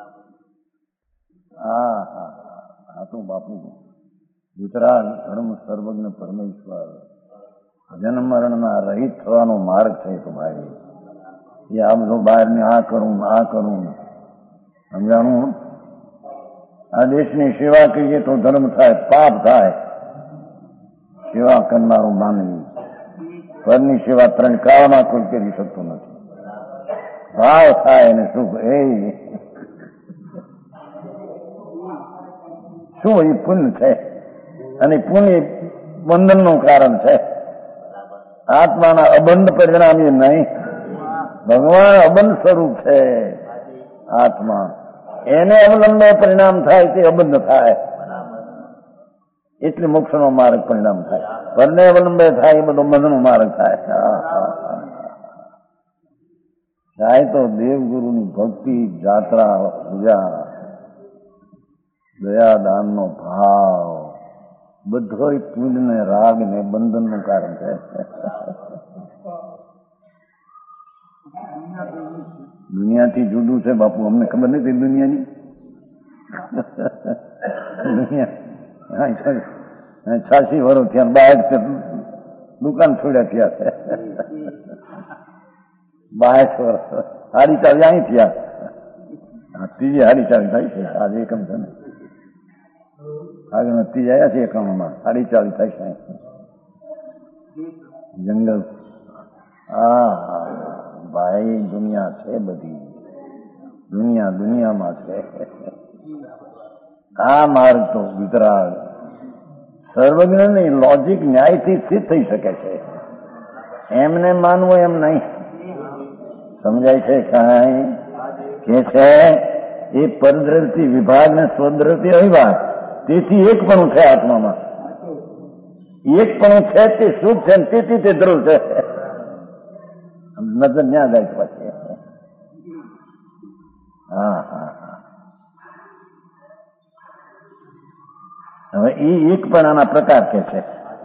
હા હા હા તો બાપુ ગુજરાત ધર્મ સર્વજ્ઞ પરમેશ્વર જન્મ મરણના રહિત થવાનો માર્ગ છે. તો ભાઈ એ આ બધું બહારને આ કરું આ કરું સમજાણું. આ દેશની સેવા કરીએ તો ધર્મ થાય, પાપ થાય. સેવા કરનારું માનવી પરની સેવા ત્રણ કાળમાં કોઈ કરી શકતું નથી. ભાવ થાય અને સુખ એ શું એ પુણ્ય છે, અને પુણ્ય બંધનનું કારણ છે. આત્માના અબંધ પરિણામી નહીં. ભગવાન અબંધ સ્વરૂપ છે. આત્મા એને અવલંબે પરિણામ થાય તે અબંધ થાય, એટલે મોક્ષનો માર્ગ પરિણામ થાય. પરને અવલંબે થાય એ બધો બંધનો માર્ગ થાય. થાય તો દેવગુરુની ભક્તિ, જાત્રા, પૂજા, દયાદાનનો ભાવ બધો પુણ્ય ને રાગ ને બંધનનું કારણ છે. દુનિયાથી જુદું છે બાપુ, અમને ખબર નથી દુનિયાની. દુનિયા છાસી વર્ષ થયા, બાર દુકાન છોડ્યા થયા છે. બાવીસ વર્ષ હારી ચાવી અહીં થયા, ત્રીજી હારી ચાવી થાય છે. આજે એકમ છે ને, આગળ ત્રીજા આવ્યા છે એકમમાં, હારી ચાવી થાય છે. જંગલ, હા હા ભાઈ, દુનિયા છે બધી, દુનિયા દુનિયામાં છે. આ માર્ગ તો વિતરાગ સર્વજ્ઞ નહીં, લોજિક ન્યાયથી સિદ્ધ થઈ શકે છે. એમને માનવું એમ નહીં. સમજાય છે કાંઈ? કે છે એ પરદ્રવ્યથી વિભાગ ને સ્વદ્રવ્યથી અવિભાગ, તેથી એક પણ છે આત્મામાં. એક પણ છે તે સુખ છે, તેથી તે ધ્રુવ છે. નજર ન્યા જાય પછી. હા હા હા હવે એ એકપણાના પ્રકાર કે છે.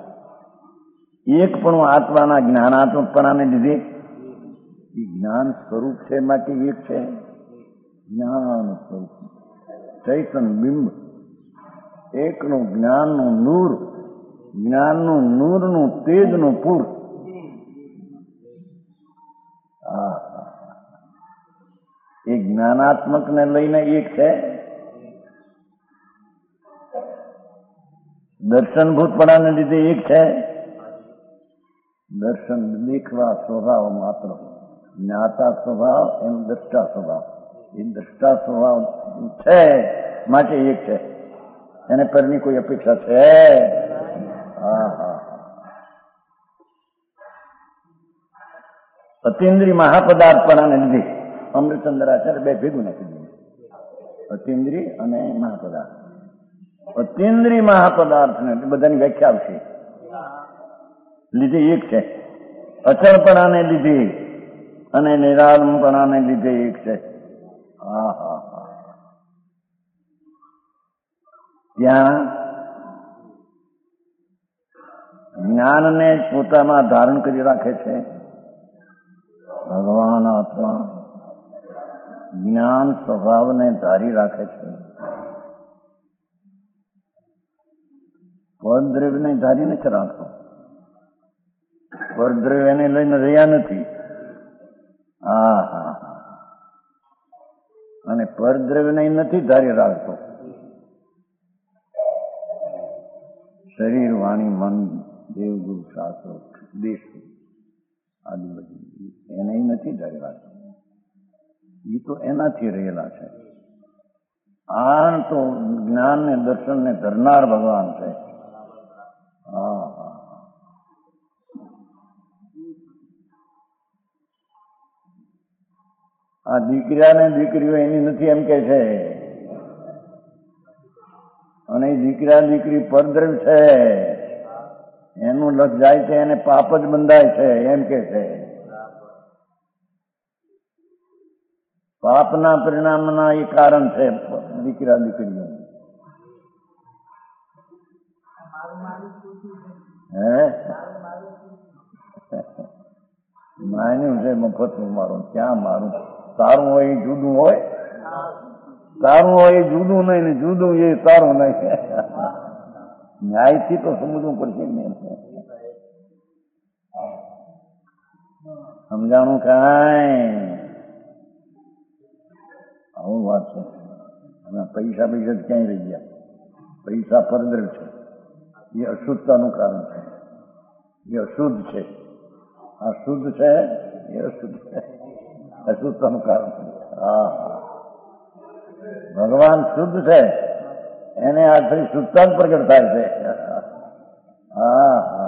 એકપણું આત્માના જ્ઞાનાત્મકપણાને લીધે એ જ્ઞાન સ્વરૂપ છે, માટે એક છે. જ્ઞાન સ્વરૂપ ચૈતન બિંબ એકનું, જ્ઞાનનું નૂર, જ્ઞાનનું નૂરનું તેજનું પૂર. એ જ્ઞાનાત્મક ને લઈને એક છે. દર્શનભૂતપણાને લીધે એક છે. દર્શન દેખવા સ્વભાવ માત્ર, જ્ઞાતા સ્વભાવ એમ દ્રષ્ટા સ્વભાવ. એ દ્રષ્ટા સ્વભાવ છે માટે એક છે. એને પરની કોઈ અપેક્ષા છે? હા હા અતિન્દ્રિય મહાપદાર્થપણાને લીધે અમૃતચંદ્રાચાર્ય બે ભેગું નાખી દીધું, અતિન્દ્રિય અને મહાપદાર્થ. અતિન્દ્રિય મહાપદાર્થ ને બધાની વ્યાખ્યા આવશે. લીધે એક છે. અચળપણાને લીધે અને નિરાલંબપણાને લીધે એક છે. હા હા હા ત્યાં જ્ઞાનને પોતામાં ધારણ કરી રાખે છે ભગવાન આત્મા. જ્ઞાન સ્વભાવને ધારી રાખે છે. પરદ્રવ્યને ધારી નથી રાખતો. પરદ્રવ્ય એને લઈને રહ્યા નથી. હા હા હા અને પરદ્રવ્યને નથી ધારી રાખતો. શરીર, વાણી, મન, દેવગુરુ, શાસ્ત્રો, દેશ આદિ બધી એને નથી ધારી રાખતો. એ તો એનાથી રહેલા છે. આ તો જ્ઞાન ને દર્શન ને ધરનાર ભગવાન છે. હા હા આ દીકરા ને દીકરીઓ એની નથી એમ કે છે, અને દીકરા દીકરી પરદ્રવ્ય છે, એનું લક્ષ જાય છે, એને પાપ જ બંધાય છે એમ કે છે. પાપના પરિણામના એ કારણ છે દીકરા દીકરીઓ. હે માન્યું છે મફતનું મારું, ક્યાં મારું? સારું હોય એ જુદું હોય, સારું હોય એ જુદું નહીં ને જુદું એ સારું નહીં. ન્યાયથી તો સમજવું પડશે ને. સમજાણું કાંઈ? આવું વાત છે. અને પૈસા પૈસા ક્યાંય રહી ગયા? પૈસા પરદ્રવ્ય છે, એ અશુદ્ધતાનું કારણ છે. એ અશુદ્ધ છે. આ શુદ્ધ છે એ અશુદ્ધ છે, અશુદ્ધતાનું કારણ છે. હા ભગવાન શુદ્ધ છે એને આખરી સુતા જ પ્રગટ થાય છે. હા હા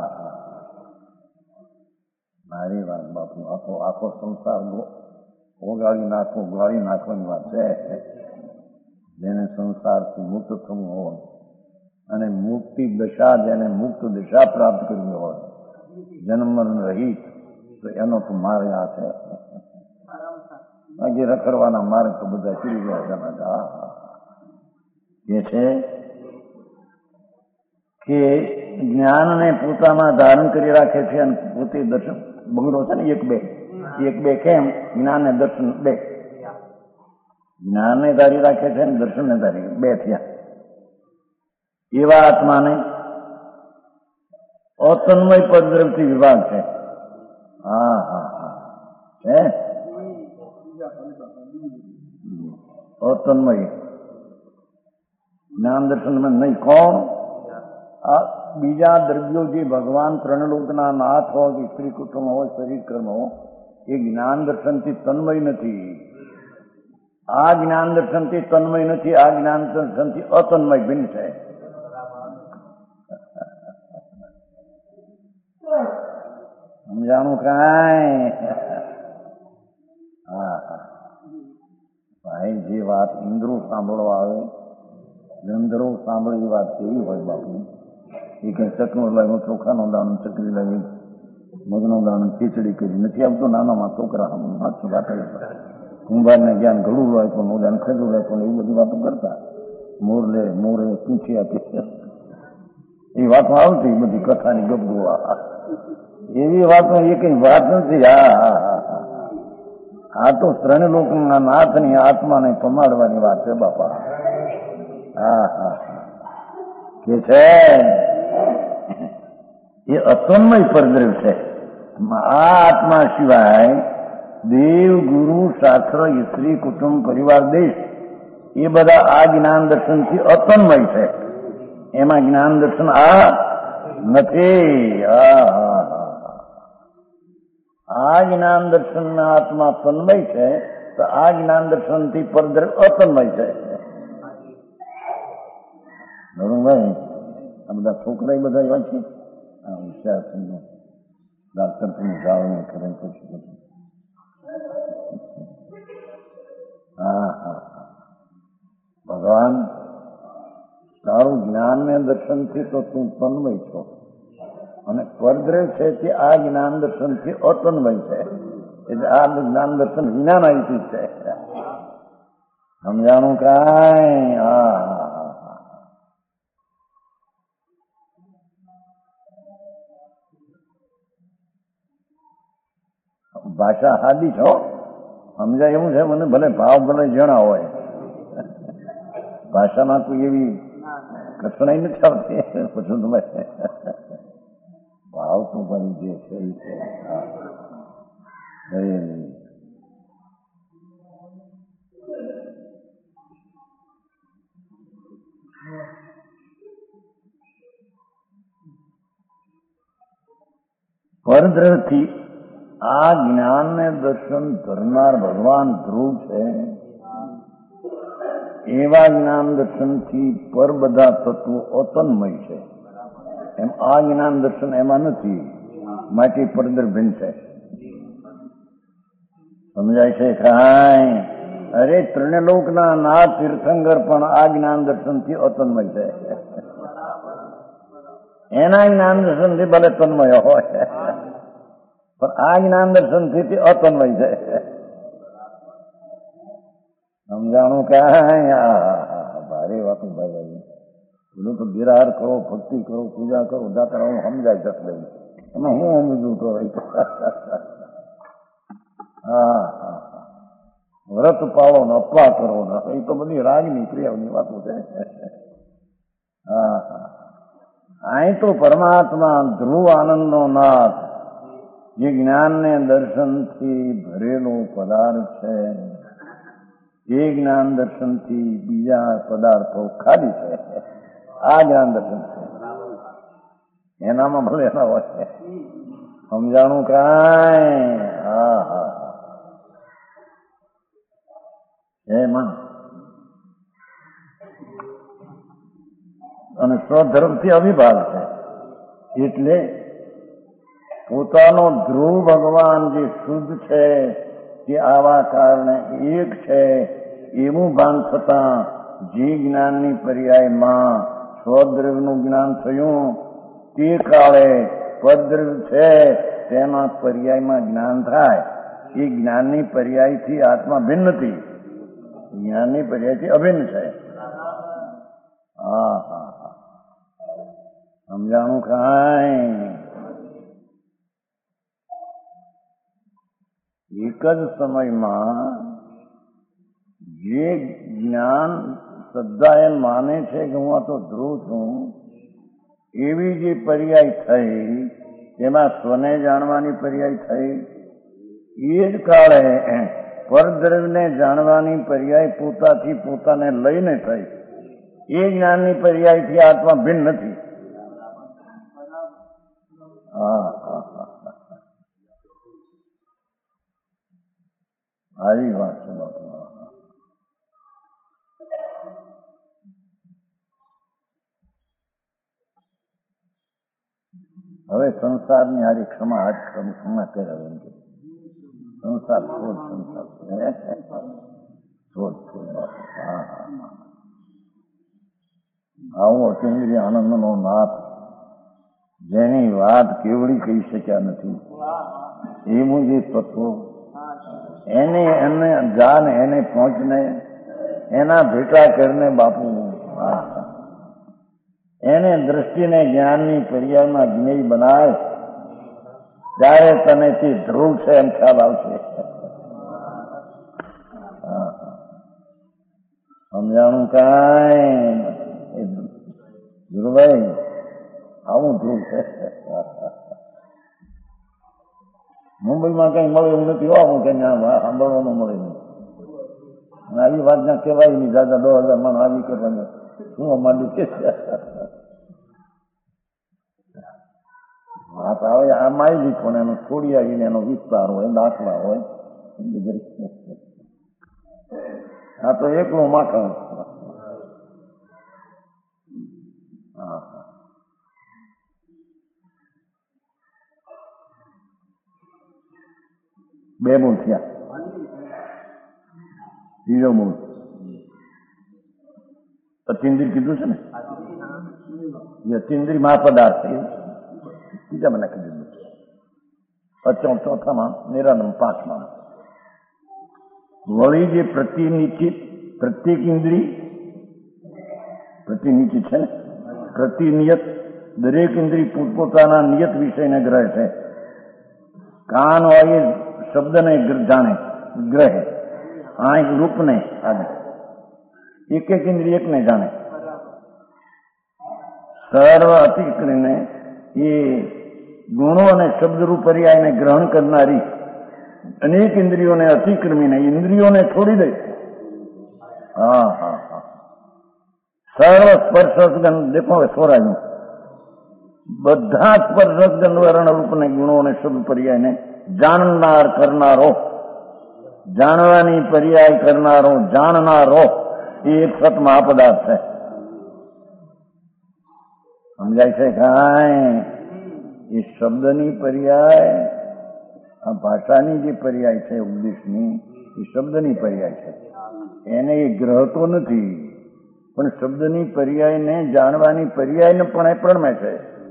મારી વાત બાપુ, આખો આખો સંસાર ઓગાળી નાખવો, ગાળી નાખવાની વાત છે. જેને સંસારથી મુક્ત થવું હોય અને મુક્તિ દશા, જેને મુક્ત દશા પ્રાપ્ત કરવી હોય, જન્મ રહિત, તો એનો તો મારે આ છે. બાકી રખડવાના માર્ગ તો બધા ચીરી ગયા છે. એ છે કે જ્ઞાનને પોતામાં ધારણ કરી રાખે છે અને પોતે દર્શન બગડો છે ને એક બે એક બે કેમ જ્ઞાન ને દર્શન બે, જ્ઞાનને ધારી રાખે છે અને દર્શનને ધારી બે થયા. એવા આત્માને અતન્મય પદદ્રવથી વિભાગ છે. હા હા હા છે અતન્મય જ્ઞાન દર્શન નહીં. કોણ? આ બીજા દ્રવ્યો જે ભગવાન ત્રણલોકના નાથ હોય કે સ્ત્રી કુટુંબ હોય, શરીર કર્મ હોય, એ જ્ઞાન દર્શનથી તન્મય નથી. આ જ્ઞાન દર્શનથી તન્મય નથી, આ જ્ઞાન દર્શનથી અતન્મય ભિન્ન છે. સમજાણું કાંઈ? હા હા ભાઈ, જે વાત ઇન્દ્રો સાંભળવા આવે, ગંધર્વો સાંભળે એ વાત કેવી હોય બાપુ. એ કઈ ચકનું લાવ્યું, ચોખાનું દાણું, ચકરી લાવી, મગનું દાણું, ખીચડી કરી નથી આવતું. નાનામાં છોકરા માથું વાત કુંભારને જ્ઞાન ઘડું લાવ્યું, મોઢાને ખડું લાવ્યું, એવી બધી વાતો કરતા. મોર લે મોરે પૂછી આપી, એ વાતો આવતી બધી કથાની ગપગોવા. એવી વાતો એ કઈ વાત નથી. હા હા હા આ તો ત્રણ લોકના નાથની આત્માને પમાડવાની વાત છે બાપા. હા હા કે છે એ અતન્મય પરદ્રવ છે. આ આત્મા સિવાય દેવ, ગુરુ, શાસ્ત્ર, સ્ત્રી, કુટુંબ, પરિવાર, દેશ એ બધા આ જ્ઞાન દર્શનથી અતન્મય છે. એમાં જ્ઞાન દર્શન આ નથી. આ જ્ઞાન દર્શન આત્મા તન્મય છે, તો આ જ્ઞાન દર્શનથી પરદ્રવ અતન્મય છે. બરોબર? આ બધા છોકરા બધા એવા છે. હોશિયાર ડાક્ટર પણ જાળવણી કરે પછી. હા હા ભગવાન તારું જ્ઞાન ને દર્શનથી તો તું તન્મય છો, અને પરદ્રવ છે તે આ જ્ઞાન દર્શનથી અતન્મય છે. એટલે આ જ્ઞાન દર્શન વિનાના હિત છે. સમજાણું કાંઈ? હા ભાષા હાદી છો, સમજાય એવું છે. મને ભલે ભાવ ભલે જણા હોય, ભાષામાં કોઈ એવી કઠણાઈ નથી આવતી. પછી તમે ભાવ તો ભાઈ જે છે એ છે. પરદ્રવથી આ જ્ઞાન ને દર્શન ધરનાર ભગવાન ધ્રુવ છે. એવા જ્ઞાન દર્શનથી પર બધા તત્વો અતન્મય છે. એમ આ જ્ઞાન દર્શન એમાં નથી, માટે પરદ્રવ ભિન્ન છે. સમજાય છે કાંઈ? અરે ત્રણલોકના નાથ તીર્થંકર પણ આ જ્ઞાન દર્શનથી અતન્મય છે. એના જ્ઞાન દર્શનથી ભલે તન્મય હોય, પણ આ જ્ઞાન દર્શનથી અતન્મય છે. સમજાણું કાંઈ? ભારે વાતું ભાઈ. એનું તો વિરાર કરો, ભક્તિ કરો, પૂજા કરો, જાત્રા સમજાય જશે. એમાં હું સમજું તો હા હા વ્રત પાળો ને અપવા કરો ને, એ તો બધી રાગની ક્રિયાઓની વાતો છે. હા હા અહીં તો પરમાત્મા ધ્રુવ આનંદનો નાથ, જે જ્ઞાન ને દર્શનથી ભરેલો પદાર્થ છે, એ જ્ઞાન દર્શનથી બીજા પદાર્થો ખાલી છે. આ જ્ઞાન દર્શન છે, એનામાં ભલે એના હોય. સમજાણું કાંઈ? હા હા એમાં અને સ્વધર્મથી અવિભાગ છે. એટલે પોતાનો ધ્રુવ ભગવાન જે શુદ્ધ છે તે આવા કારણે એક છે એવું ભાન થતા જે જ્ઞાનની પર્યાયમાં સ્વદ્રવ્યનું જ્ઞાન થયું તે કાળે પદ્રવ્ય છે તેના પર્યાયમાં જ્ઞાન થાય. એ જ્ઞાનની પર્યાયથી આત્મા ભિન્ન નથી, જ્ઞાનની પર્યાયથી અભિન્ન છે. હા હા હા સમજાણું કાંઈ? એક જ સમયમાં જે જ્ઞાન શ્રદ્ધા એમ માને છે કે હું આ તો ધ્રુવ છું, એવી જે પર્યાય થઈ તેમાં સ્વને જાણવાની પર્યાય થઈ. એ જ કાળે પરદ્રવ્યને જાણવાની પર્યાય પોતાથી પોતાને લઈને થઈ. એ જ્ઞાનની પર્યાયથી આત્મા ભિન્ન નથી. હા હા હા આવી વાત છે બાપુ. હવે સંસારની હારી ક્ષમા હાથ ક્ષમા કરાવે એમ કે સંસાર છોડ, સંસાર છોડ છોડ બાપુ. હા હા આવો અતિન્દ્રિય આનંદનો નાથ જેની વાત કેવડી કહી શક્યા નથી એવું જે તત્વો એને એને જાન એને પહોંચને એના ભેટા કરીને બાપુ એને દ્રષ્ટિને જ્ઞાનની પર્યાયમાં જ્ઞેય બનાય ત્યારે તને તે ધ્રુવ છે એમ ખ્યાલ આવશે. સમજાણું કાંઈ ધ્રુવભાઈ? આવું ધ્રુવ છે. મુંબઈમાં કઈ મળે એવું નથી. આવું કે સાંભળવાનું મળે નહીં. આવી વાત ના કહેવાય નહીં. દાદા દો હજાર મને આવી કે શું માંડી કે વાત આવે આમાં આવી પણ એનો થોડી આવીને એનો વિસ્તાર હોય, દાખલા હોય. આ તો એકલું માખણ. હા બે મૂળ થયા. ત્રીજો મૂળ અતિન્દ્રિય કીધું છે ને, એ અતિન્દ્રિય મહાપદાર્થ બીજા મને કીધું. અચો ચોથામાં નિરાનંદ પાંચમાં વળી જે પ્રતિનિશ્ચિત પ્રત્યેક ઇન્દ્રિય પ્રતિનિશ્ચિત છે ને, પ્રતિનિયત દરેક ઇન્દ્રિય પોતપોતાના નિયત વિષયને ગ્રહે છે. કાન હોય શબ્દને જાણે ગ્રહે, આંખ રૂપને આને એક એક ઇન્દ્રિય એકને જાણે. સર્વ અતિક્રમીને એ ગુણો અને શબ્દરૂપ પર્યાયને ગ્રહણ કરનારી અનેક ઇન્દ્રિયોને અતિક્રમીને ઇન્દ્રિયોને છોડી દે. હા હા હા સર્વ સ્પર્શગંધ દેખો હવે સ્વરાજનું બધા સ્પર્શગંધ વર્ણ રૂપને ગુણો અને શબ્દ પર્યાયને જાણનાર કરનારો, જાણવાની પર્યાય કરનારો, જાણનારો એ એક સત મહાપદાર્થ છે. સમજાય છે કાંઈ? એ શબ્દની પર્યાય, આ ભાષાની જે પર્યાય છે ઉપદેશની, એ શબ્દની પર્યાય છે. એને એ ગ્રહતો નથી, પણ શબ્દની પર્યાયને જાણવાની પર્યાયને પણ એ પ્રણમે છે.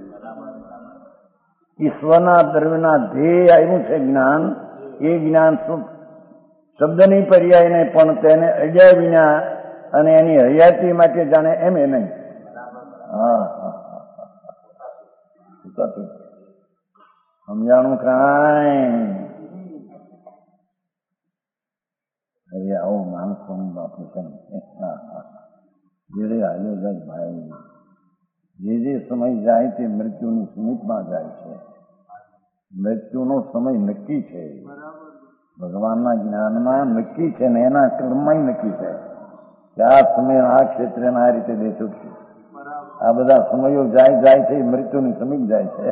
ઈશ્વરના દ્રવ્યના ધ્યેય આવ્યું છે જ્ઞાન. એ જ્ઞાન શબ્દની પર્યાયને પણ તેને અજ્ઞા વિના અને એની હયાતી માટે જાણે એમ એ નહીં. હા હા સમજાણું કાંઈ? અરે આવો માણસો બાપુ છે જેડે હાલ્યો જાય ભાઈ. જે જે સમય જાય તે મૃત્યુની સમીપમાં જાય છે. મૃત્યુનો સમય નક્કી છે, ભગવાનના જ્ઞાનમાં નક્કી છે ને એના કર્મમાં નક્કી છે કે આ સમય આ ક્ષેત્રે આ રીતે દે છૂટશે. આ બધા સમયો જાય જાય છે મૃત્યુની સમીપ જાય છે.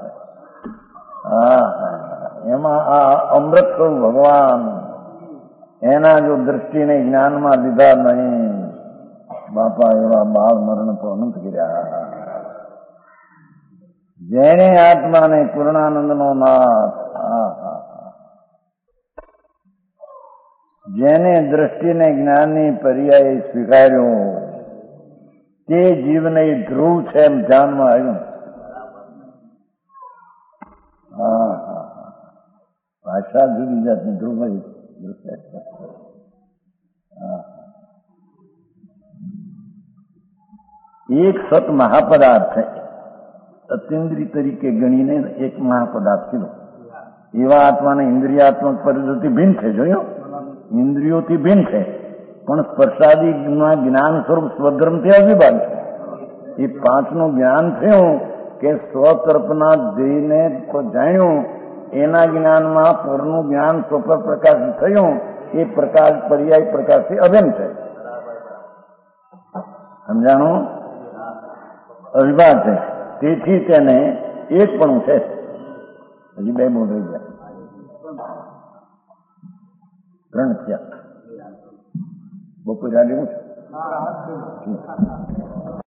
હા એમાં આ અમૃત સ્વરૂપ ભગવાન એના જો દ્રષ્ટિને જ્ઞાનમાં લીધા નહીં, બાપા એવા બાળ મરણ તો અનંત કર્યા. જેને આત્માને પૂર્ણાનંદનો નાથ, જેને દ્રષ્ટિને જ્ઞાનની પર્યાય સ્વીકાર્યો તે જીવને ધ્રુવ છે એમ ધ્યાનમાં આવ્યું. હા હા ભાષા જુદી જાતની ધ્રુવ એક સત મહાપદાર્થ અતિન્દ્રિય તરીકે ગણીને એક મહાપદાર્થ કીધો. એવા આત્માને ઇન્દ્રિયાત્મક પરિસ્થિતિ ભિન્ન છે. જોયો, ઇન્દ્રિયોથી ભિન્ન છે, પણ સ્પર્શાદી જ્ઞાન સ્વરૂપ સ્વધર્મથી અવિભાગ છે. એ પાંચનું જ્ઞાન થયું કે સ્વતર્પના દેહને જાણ્યું, એના જ્ઞાનમાં પરનું જ્ઞાન સ્વપર પ્રકાશ થયું. એ પ્રકાશ પર્યાય પ્રકાશથી અભિન્ન છે. સમજાણું? અવિભાગ છે. તેથી તેને એક પણ છે. હજી બે બોલ રહી ગયા, ત્રણ થયા. બપોર આજે હું છે.